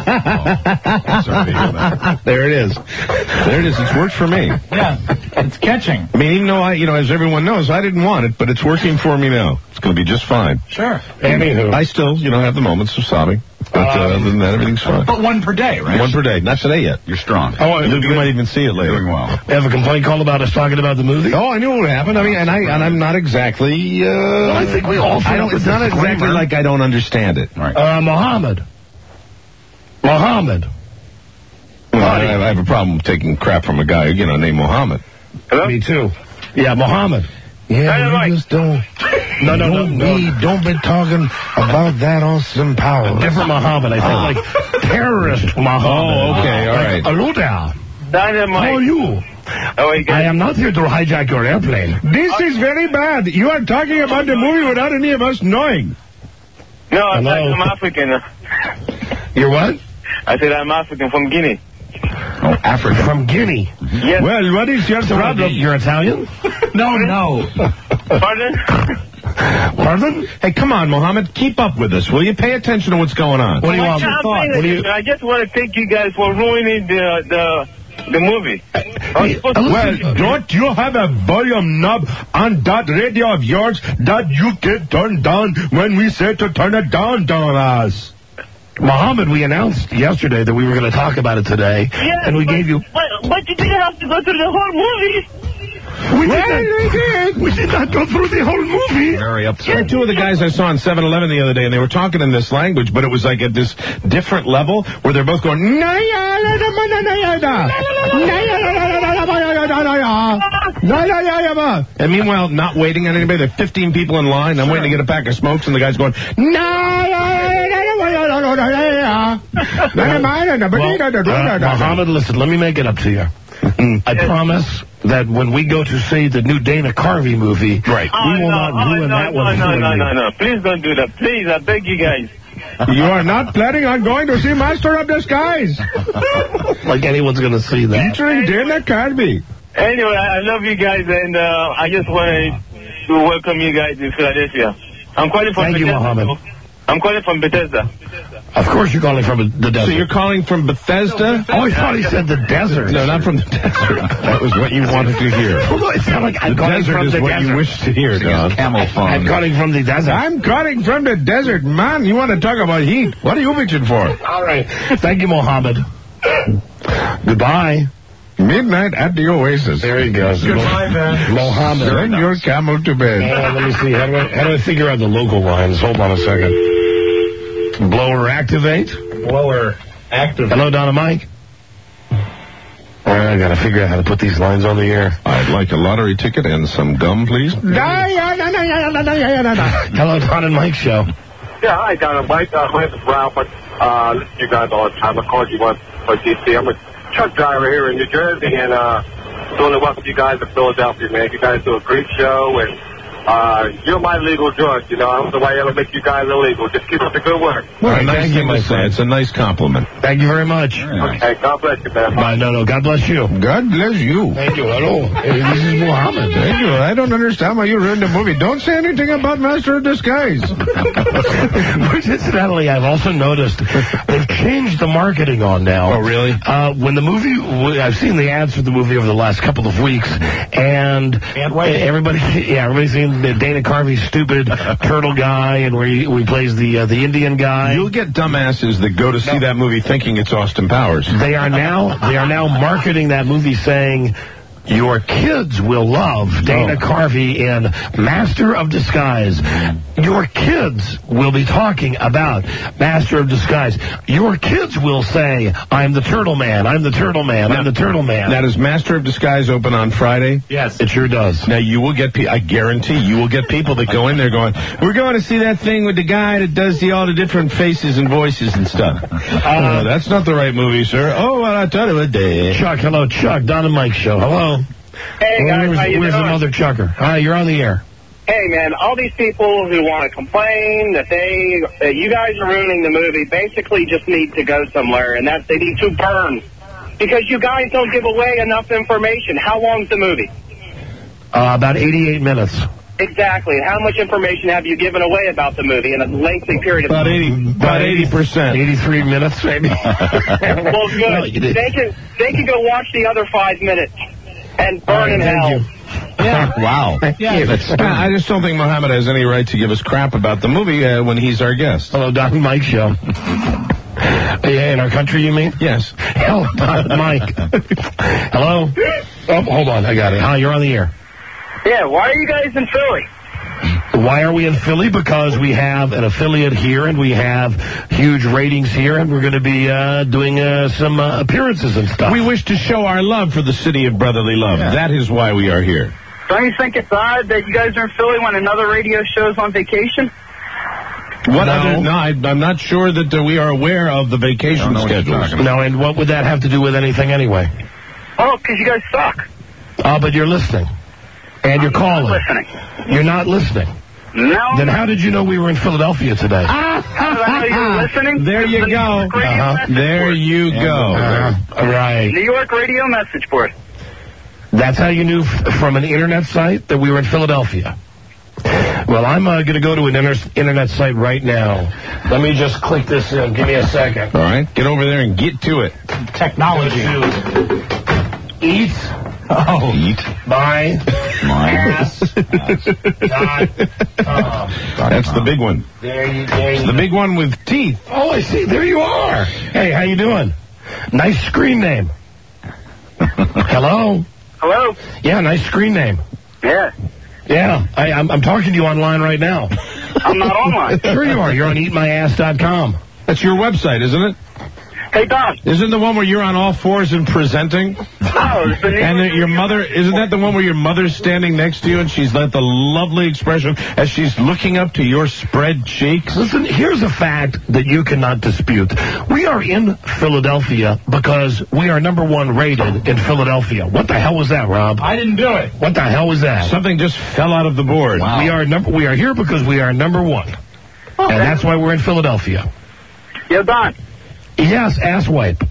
it is. There it is. It's worked for me. Yeah. It's catching. I mean, even though I, you know, as everyone knows, I didn't want it, but it's working for me now. It's going to be just fine. Sure. Anywho. I still, you know, have the moments of sobbing. But uh, other than that, everything's fine. But one per day, right? One per day. Not today yet. You're strong. Oh, you, you might even see it later. Doing well. Have a complaint call about us talking about the movie? Oh, I knew what happened. I mean, and I and I'm not exactly. Uh, Well, I think we all I don't. It's not exactly like I don't understand it. Right. Uh, Muhammad. Muhammad. Well, I, I have a problem taking crap from a guy, you know, named Mohammed. Hello? Me too. Yeah, Muhammad. Yeah, you just don't. No, no, no, no. We don't be talking about that on some power. Different Muhammad. I think like terrorist Muhammad. Oh, okay, all right. Hello there. Dynamite. How are you? How are you I guys? am not here to hijack your airplane. This is very bad. You are talking about the movie without any of us knowing. No, I'm, Hello? I'm African. You're what? I said I'm African from Guinea. Oh, Africa. From Guinea. Yes. Well, what is your problem? You're Italian? No, no. Pardon? Pardon? Hey, come on, Mohammed. Keep up with us, will you? Pay attention to what's going on. What do you I'm want? saying What do you... I just want to thank you guys for ruining the the the movie. I was supposed to- Well, don't you have a volume knob on that radio of yours that you can turn down when we say to turn it down, down us? Muhammad, we announced yesterday that we were going to talk about it today, Yes, and we but, gave you... But, but you didn't have to go through the whole movie. We did, not, we did not go through the whole movie. Very upset. Two of the guys I saw on seven eleven the other day, and they were talking in this language, but it was like at this different level where they're both going, and meanwhile, not waiting on anybody. There are fifteen people in line. I'm waiting to get a pack of smokes, and the guy's going, Well, uh, Muhammad, listen, let me make it up to you. I promise that when we go to see the new Dana Carvey movie, right. Oh, we will no, not oh, ruin no, that no, one no, for no, you. no, no. Please don't do that. Please, I beg you guys. You are not planning on going to see Master of Disguise, Like anyone's going to see that. featuring Dana Carvey. Anyway, I I love you guys, and uh, I just want to welcome you guys in Philadelphia. I'm calling from Thank you, Bethesda. Mohammed. I'm calling from Bethesda. Of course you're calling from the desert. So you're calling from Bethesda? Oh, I thought he said the desert. No, not from the desert. That was what you wanted to hear. Well, it sounded like I'm The calling desert from is the what desert. you wish to hear, Don. Camel phone. I'm calling from the desert. I'm calling from the desert, man. You want to talk about heat? What are you bitching for? All right. Thank you, Mohammed. Goodbye. Midnight at the Oasis. There he goes. Goodbye, man. Mohammed. Send your camel to bed. Uh, let me see. How do, I, how do I figure out the local lines? Hold on a second. Blower activate. Blower active. Hello, Donna Mike. I gotta figure out how to put these lines on the air. I'd like a lottery ticket and some gum, please. Hello, Don and Mike Show. Yeah, hi, Don and Mike. Uh, my name is Ralph. I uh, listen to you guys all the time. I called you once for D C. I'm a truck driver here in New Jersey, and uh, doing the welcome you guys in Philadelphia, man. You guys do a great show, and uh, you're my legal drug. You know, I don't know why I ever make you guys illegal. Just keep up the good work. Well, right, nice thing to say. It's a nice compliment. Thank you very much. Okay, God bless you, man. Uh, no, no, God bless you. God bless you. Thank you. Hello. Hey, this is Muhammad. Thank you. I don't understand why you ruined the movie. Don't say anything about Master of Disguise. Which, incidentally, I've also noticed they've changed the marketing on now. Oh, really? Uh, when the movie, I've seen the ads for the movie over the last couple of weeks, and everybody, yeah, everybody's seen the Dana Carvey's stupid turtle guy, and where he, where he plays the uh, the Indian guy. You'll get dumbasses that go to see no. that movie thinking it's Austin Powers. They are now they are now marketing that movie saying, your kids will love Dana oh. Carvey in Master of Disguise. Your kids will be talking about Master of Disguise. Your kids will say, I'm the Turtle Man, I'm the Turtle Man, now, I'm the Turtle Man. Now, does Master of Disguise open on Friday? Yes. It sure does. Now, you will get, pe- I guarantee you will get people that go in there going, we're going to see that thing with the guy that does the, all the different faces and voices and stuff. Uh, uh, that's not the right movie, sir. Oh, well, I tell you what day. Chuck, hello, Chuck, Don and Mike Show. Hello. Hey, guys, where's, how you where's doing? another Chucker? Hi, you're on the air. Hey, man, all these people who want to complain that they, that you guys are ruining the movie basically just need to go somewhere, and that's they need to burn. Because you guys don't give away enough information. How long's the movie? Uh, about eighty-eight minutes. Exactly. How much information have you given away about the movie in a lengthy period of about time? eighty, about eighty percent. eighty-three minutes, maybe. Well, good. No, they can they can go watch the other five minutes and burn right, in hell. You. Yeah. Wow. Yeah. I just don't think Muhammad has any right to give us crap about the movie uh, when he's our guest. Hello, Don and Mike Show. Yeah, in our country, you mean? Yes. Hello, Don and Mike. Hello? Oh, hold on, I got it. Hi, you're on the air. Yeah, why are you guys in Philly? Why are we in Philly? Because we have an affiliate here, and we have huge ratings here, and we're going to be uh, doing uh, some uh, appearances and stuff. We wish to show our love for the city of brotherly love. Yeah. That is why we are here. Don't you think it's odd that you guys are in Philly when another radio show's on vacation? What no. other? No, I, I'm not sure that uh, we are aware of the vacation schedules. No, and what would that have to do with anything anyway? Oh, because you guys suck. Oh, but you're listening. And you're I'm calling. Not listening. You're not listening. No. Then how did you know we were in Philadelphia today? How did I know you were listening? There you the go. Uh-huh. There you go. Uh-huh. Right. New York radio message board. That's how you knew f- from an internet site that we were in Philadelphia. Well, I'm uh, going to go to an inter- internet site right now. Let me just click this in. Give me a second. All right. Get over there and get to it. Technology. Eat. Oh. Eat. My. My. Ass. Dot com. That's the big one. There you go. The big one with teeth. Oh, I see. There you are. Hey, how you doing? Nice screen name. Hello? Hello? Yeah, nice screen name. Yeah. Yeah, I, I'm, I'm talking to you online right now. I'm not online. Sure you are. You're on eat my ass dot com. That's your website, isn't it? Hey, Don. Isn't the one where you're on all fours and presenting? No, it's the And the, your mother, isn't that the one where your mother's standing next to you and she's got the lovely expression as she's looking up to your spread cheeks? Listen, here's a fact that you cannot dispute. We are in Philadelphia because we are number one rated in Philadelphia. What the hell was that, Rob? I didn't do it. What the hell was that? Something just fell out of the board. Wow. We are number. We are here because we are number one. Okay. And that's why we're in Philadelphia. Yo, Don. Yes, ass wipe.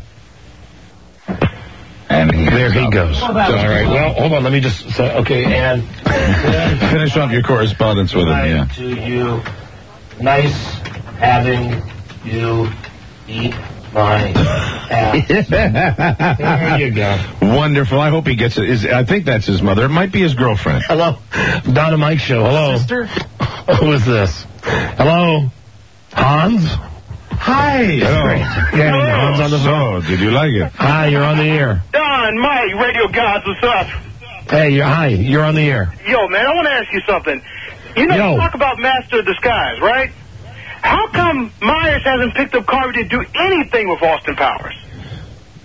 And he there he goes. All right. Well, hold on. Let me just say, okay, and finish off your correspondence with him. Yeah. To you, nice having you eat my ass. There you go. Wonderful. I hope he gets it. Is, I think that's his mother. It might be his girlfriend. Hello, Don and Mike Show. Hello, sister. Who is this? Hello, Hans. Hi. Hello. Yeah, Hans on the phone. So, did you like it? Hi, you're on the air. Don, Mike, radio guys, what's up? Hey, you're, hi, you're on the air. Yo, man, I want to ask you something. You know, Yo. you talk about Master of Disguise, right? How come Myers hasn't picked up Carvey to do anything with Austin Powers? Because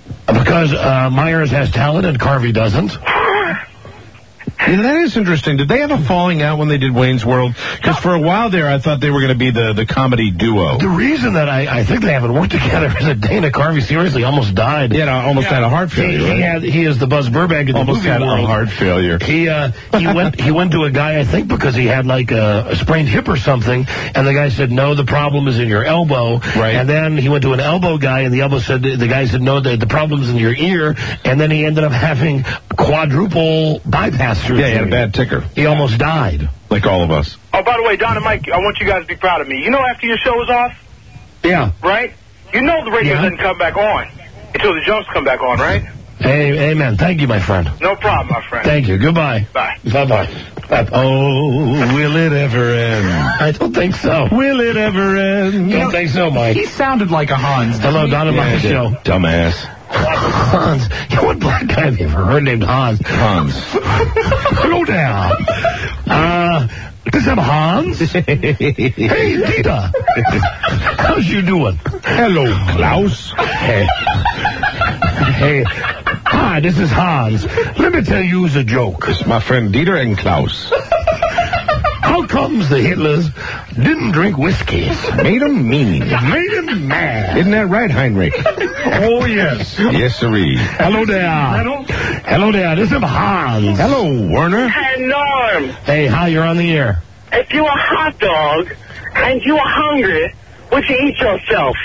Because uh, Myers has talent and Carvey doesn't. Yeah, that is interesting. Did they have a falling out when they did Wayne's World? Because for a while there, I thought they were going to be the, the comedy duo. The reason that I, I think they haven't worked together is that Dana Carvey seriously almost died. Yeah, no, almost yeah. had a heart failure. He, right? he, had, he is the Buzz Burbank of the almost movie had world. a heart failure. He uh, he went he went to a guy, I think, because he had like a, a sprained hip or something, and the guy said, no, the problem is in your elbow. Right. And then he went to an elbow guy, and the elbow said, the guy said, no, the, the problem's in your ear, and then he ended up having quadruple bypass surgery. Yeah, he had a bad ticker. He almost died. Like all of us. Oh, by the way, Don and Mike, I want you guys to be proud of me. You know after your show is off, Yeah. right? You know the radio Yeah. doesn't come back on until the jumps come back on, right? Hey, amen. Thank you, my friend. No problem, my friend. Thank you. Goodbye. Bye. Bye-bye. Bye-bye. Oh, will it ever end? I don't think so. Will it ever end? Don't think so, Mike. He sounded like a Hans. Hello, Don and Yeah, Mike I did. show. Dumbass. Hans. You know what black guy have you ever heard named Hans? Hans. Hello there. Uh, this is Hans. Hey, Dita. How's you doing? Hello, Klaus. Hey. Hey. Hi, this is Hans. Let me tell you a joke. It's my friend Dieter and Klaus. How comes the Hitlers didn't drink whiskey? Made him mean. It made him mad. Isn't that right, Heinrich? Oh, yes. Yes, sirree. Hello there. Hello there. This is Hans. Hello, Werner. Hey, Norm, Hey, hi, you're on the air. if you were a hot dog and you were hungry, would you eat yourself?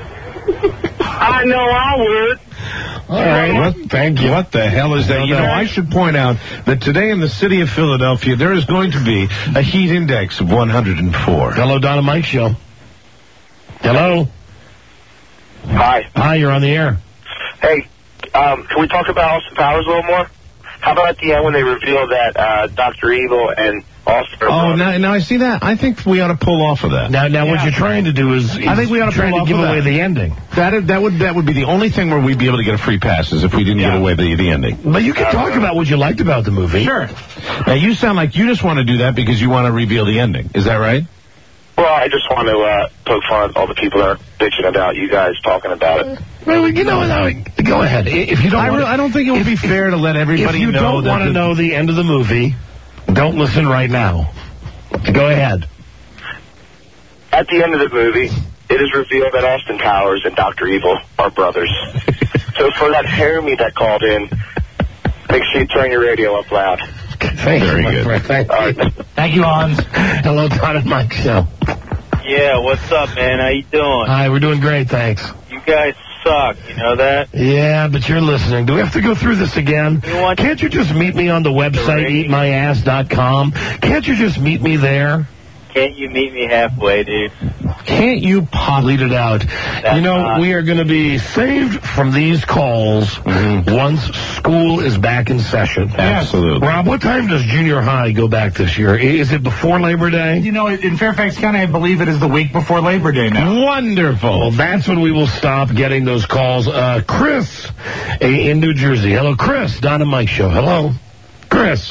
I know I would. All right. What, thank you. What the hell is that? You know, I should point out that today in the city of Philadelphia, there is going to be a heat index of one hundred four. Hello, Don and Mike show. Hello. Hi. Hi, you're on the air. Hey, um, can we talk about Austin Powers a little more? How about at the end when they reveal that uh, Doctor Evil and Austin are Oh, brothers? now, now I see that. I think we ought to pull off of that. Now, now, what you're trying to do is, is I think we ought to trying pull to off give of away that. the ending. That, that would that would be the only thing where we'd be able to get a free pass is if we didn't Yeah. give away the, the ending. But you can talk about what you liked about the movie. Sure. Now, you sound like you just want to do that because you want to reveal the ending. Is that right? Well, I just want to uh, poke fun at all the people that are bitching about you guys talking about it. Well, you know, no, go ahead. If you don't, I, wanna, re- I don't think it would be fair to let everybody if you know don't that want to the- know the end of the movie, don't listen right now. Go ahead. At the end of the movie, it is revealed that Austin Powers and Doctor Evil are brothers. So for that hair me that called in, make sure you turn your radio up loud. Thank Very you, my good. friend. Thank All you. right. Thank you, Hans. Hello, Don and Mike show. Yeah, what's up, man? How you doing? Hi, we're doing great, thanks. You guys suck, you know that? Yeah, but you're listening. Do we have to go through this again? You want- Can't you just meet me on the website, eat my ass dot com? Can't you just meet me there? Can't you meet me halfway, dude? Can't you pop lead it out? You know, not- we are going to be saved from these calls once school is back in session. Absolutely. Rob, what time does junior high go back this year? I- Is it before Labor Day? You know, in Fairfax County, I believe it is the week before Labor Day now. Wonderful. Well, that's when we will stop getting those calls. Uh, Chris a- in New Jersey. Hello, Chris. Don and Mike show. Hello. Chris.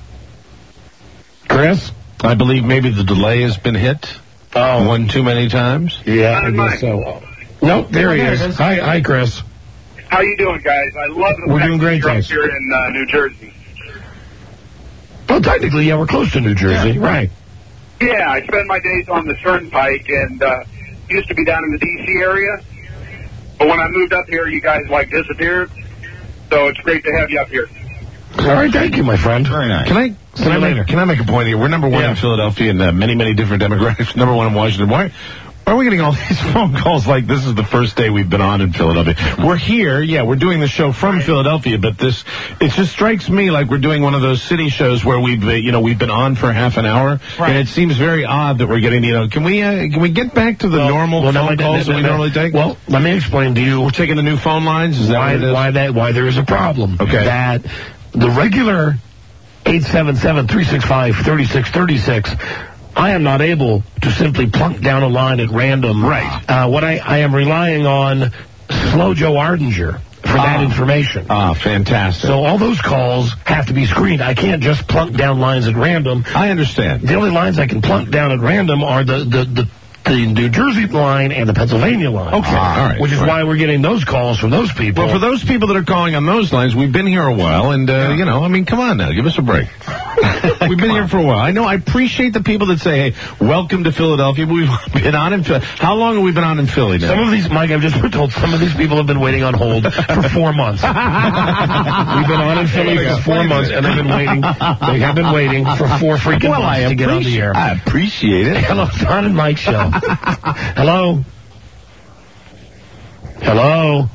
Chris? I believe maybe the delay has been hit Oh. one too many times. Yeah, I guess so. Nope, there he there is. it is. Hi, hi, Chris. How you doing, guys? I love the We're fact doing that great, you're up thanks. here in uh, New Jersey. Well, technically, yeah, we're close to New Jersey. Right. Yeah, I spend my days on the Turnpike and uh, used to be down in the D C area. But when I moved up here, you guys, like, disappeared. So it's great to have you up here. All right, thank you, my friend. Very nice. Can I See can you I, later. make, can I make a point here? We're number one Yeah. in Philadelphia and uh, many, many different demographics. Number one in Washington. Why, why are we getting all these phone calls like this is the first day we've been on in Philadelphia? We're here, yeah, we're doing the show from Philadelphia, but this, it just strikes me like we're doing one of those city shows where we've, uh, you know, we've been on for half an hour, Right. and it seems very odd that we're getting, you know, can we, uh, can we get back to the normal Well, no, phone no, calls no, that we no, normally take? Well, let me explain to you We're taking the new phone lines? Is that why, what it is? why that why there is a problem. Okay. That the regular eight seven seven, three six five, three six three six, I am not able to simply plunk down a line at random. Right. Uh, what I, I am relying on Slow Joe Ardinger for that Ah. information. Ah, fantastic. So all those calls have to be screened. I can't just plunk down lines at random. I understand. The only lines I can plunk down at random are the, the, the the New Jersey line and the Pennsylvania line. Okay, all right. Which is right. why we're getting those calls from those people. Well, for those people that are calling on those lines, we've been here a while, and, uh, yeah. you know, I mean, come on now, give us a break. We've been here for a while. I know, I appreciate the people that say, hey, welcome to Philadelphia. We've been on in Philly. How long have we been on in Philly now? Some of these, Mike, I've just been told, some of these people have been waiting on hold for four months. We've been on in Philly for four months, and they've been waiting. They have been waiting for four freaking well, months I to get on the air. I appreciate it. Hello, Don and Mike show. Hello? Hello?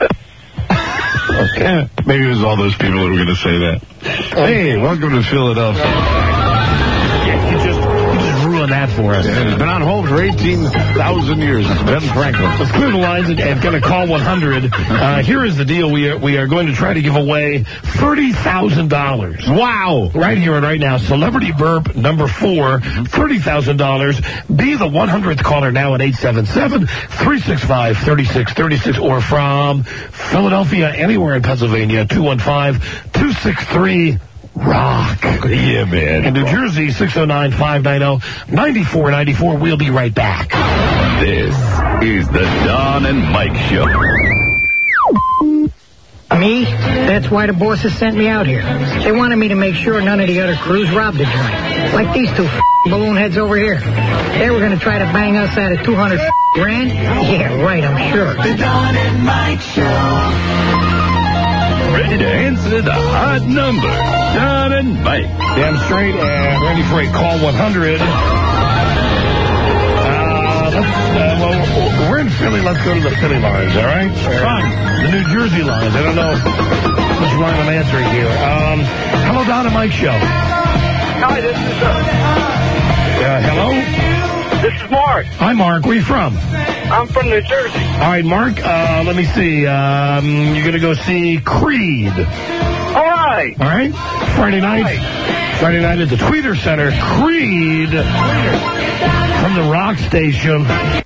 Okay. Maybe it was all those people that were going to say that. Hey, welcome to Philadelphia. Yeah, you just, you just ruined that for us. Yeah, it's been on hold for eighteen thousand years. It's Ben Franklin. Let's clear the lines and, and going to call one hundred. Uh, here is the deal. We are, we are going to try to give away thirty thousand dollars. Wow. Right here and right now. Celebrity Burp number four, thirty thousand dollars. Be the one hundredth caller now at eight seven seven, three six five, three six three six or from Philadelphia, anywhere in Pennsylvania, two one five, two six three, rock. Yeah, man. In New Jersey, six oh nine, five nine oh, nine four nine four. We'll be right back. This is the Don and Mike Show. Me? That's why the bosses sent me out here. They wanted me to make sure none of the other crews robbed the joint. Like these two f- balloon heads over here. They were going to try to bang us out of two hundred f- grand? Yeah, right, I'm sure. The Don and Mike Show. Ready to answer the hot number. Don and Mike. Damn straight, and ready for a call one hundred. Uh, let's, uh, well, we're in Philly. Let's go to the Philly lines, all right? Fine. The New Jersey lines. I don't know which line I'm answering here. Um, hello, Don and Mike Show. Hi, this is, uh, uh, hello? This is Mark. Hi, Mark. Where are you from? I'm from New Jersey. All right, Mark, uh, let me see. Um, you're going to go see Creed. All right. All right? Friday night. Right. Friday night at the Tweeter Center. Creed from the Rock Station.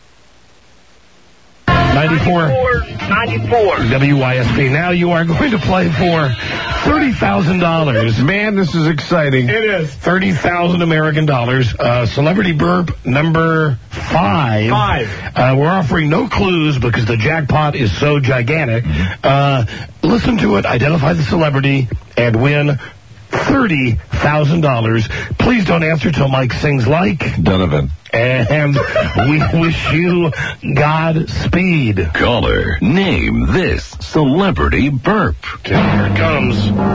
ninety-four. ninety-four. W Y S P. Now you are going to play for thirty thousand dollars. Man, this is exciting. It is. thirty thousand American dollars. Uh, Celebrity Burp number five. Five. Uh, we're offering no clues because the jackpot is so gigantic. Uh, listen to it, identify the celebrity, and win thirty thousand dollars. Please don't answer till Mike sings like Donovan. And we wish you Godspeed. Caller, name this celebrity burp. Okay, here it comes.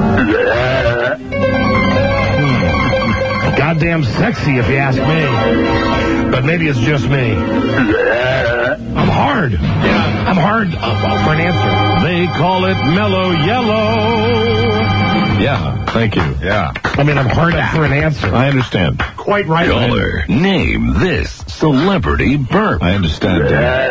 Goddamn sexy, if you ask me. But maybe it's just me. I'm hard. Yeah, I'm hard uh, for an answer. They call it mellow yellow. Yeah, thank you. Yeah. I mean, I'm hard up for an answer. I understand. Quite right. Caller, name this celebrity burp. I understand.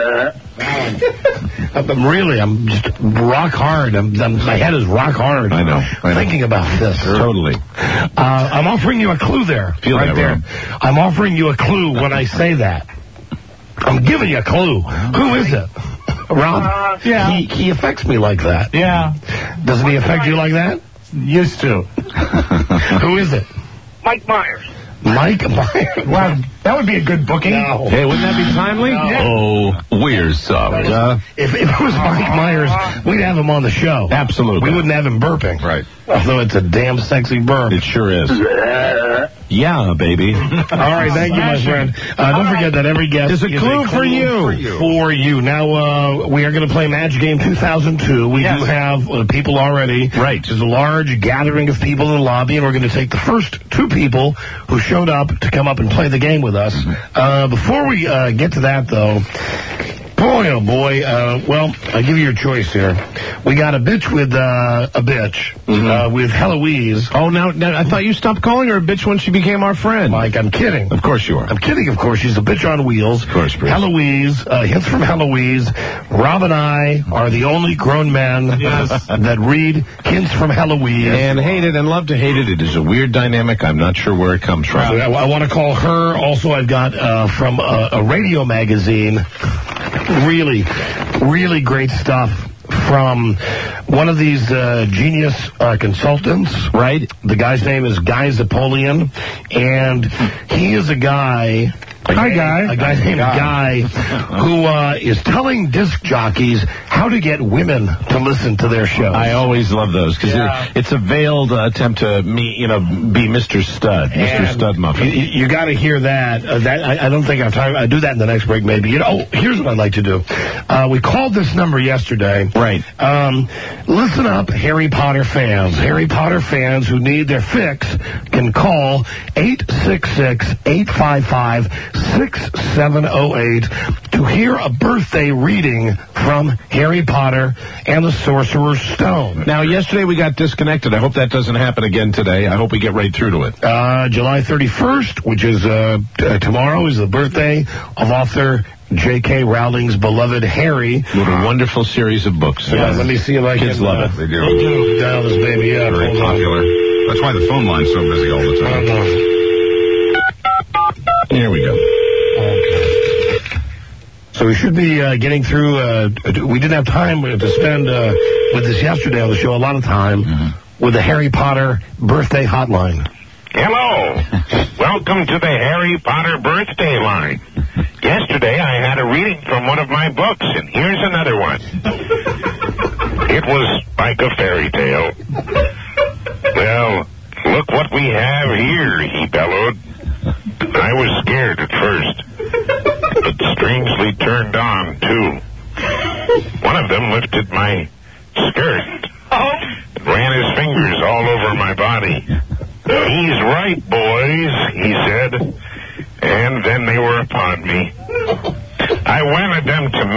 I'm really, I'm just rock hard. I'm, I'm, my head is rock hard. I know. I know. Thinking about this. Totally. Uh, I'm offering you a clue there. Feel right that, there. Rob. I'm offering you a clue when I say that. I'm giving you a clue. Who is it? Rob? Uh, yeah. He, he affects me like that. Yeah. Doesn't he affect you like that? Used to. Who is it? Mike Myers. Mike Myers. Wow, that would be a good booking. No. Hey, wouldn't that be timely? No. Yeah. Oh, we're sorry. Uh, If, if it was Mike Myers, we'd have him on the show. Absolutely. We wouldn't have him burping. Right. Although it's a damn sexy burp. It sure is. Yeah, baby. All right, thank you, my friend. Uh, don't forget that every guest There's a is clue a for you. For you. Now, uh, we are going to play Match Game two thousand two. We Yes. do have uh, people already. Right. There's a large gathering of people in the lobby, and we're going to take the first two people who showed up to come up and play the game with us. Uh, before we uh, get to that, though, boy, oh boy, uh, well, I'll give you your choice here. We got a bitch with uh, a bitch, uh, with Heloise. Oh, now, now, I thought you stopped calling her a bitch when she became our friend. Mike, I'm kidding. Of course you are. I'm kidding, of course. She's a bitch on wheels. Of course, Bruce. Heloise, uh, hits from Heloise. Rob and I are the only grown men Yes. that read hints from Heloise. And hate it and love to hate it. It is a weird dynamic. I'm not sure where it comes from. So I, I want to call her. Also, I've got uh, from a, a radio magazine. Really, really great stuff from one of these uh, genius uh, consultants, right? The guy's name is Guy Zapolian, and he is a guy Hi, Guy. A guy named Guy who uh, is telling disc jockeys how to get women to listen to their show. I always love those because Yeah. it's a veiled uh, attempt to me, you know, be Mister Stud, Mister And Stud Muffin. You, you got to hear that. Uh, that I, I don't think I have time. I'll do that in the next break, maybe. You know, oh, here's what I'd like to do. Uh, we called this number yesterday. Right. Um, listen up, Harry Potter fans. Harry Potter fans who need their fix can call eight six six, eight five five, six seven zero eight to hear a birthday reading from Harry Potter and the Sorcerer's Stone. Now, yesterday we got disconnected. I hope that doesn't happen again today. I hope we get right through to it. Uh, July thirty-first, which is uh, t- tomorrow, is the birthday of author J K. Rowling's beloved Harry. What a wonderful series of books. Yeah, let me see if I Kids can love uh, it. They do. dial this baby up. Very Hold on. popular. That's why the phone line's so busy all the time. Here we go. Okay. So we should be uh, getting through. Uh, we didn't have time to spend uh, with this yesterday on the show. A lot of time Mm-hmm. with the Harry Potter birthday hotline. Hello. Welcome to the Harry Potter birthday line. Yesterday I had a reading from one of my books, and here's another one. It was like a fairy tale. Well, look what we have here, he bellowed. I was scared at first, but strangely turned on, too. One of them lifted my skirt and ran his fingers all over my body. He's right, boys, he said, and then they were upon me. I wanted them to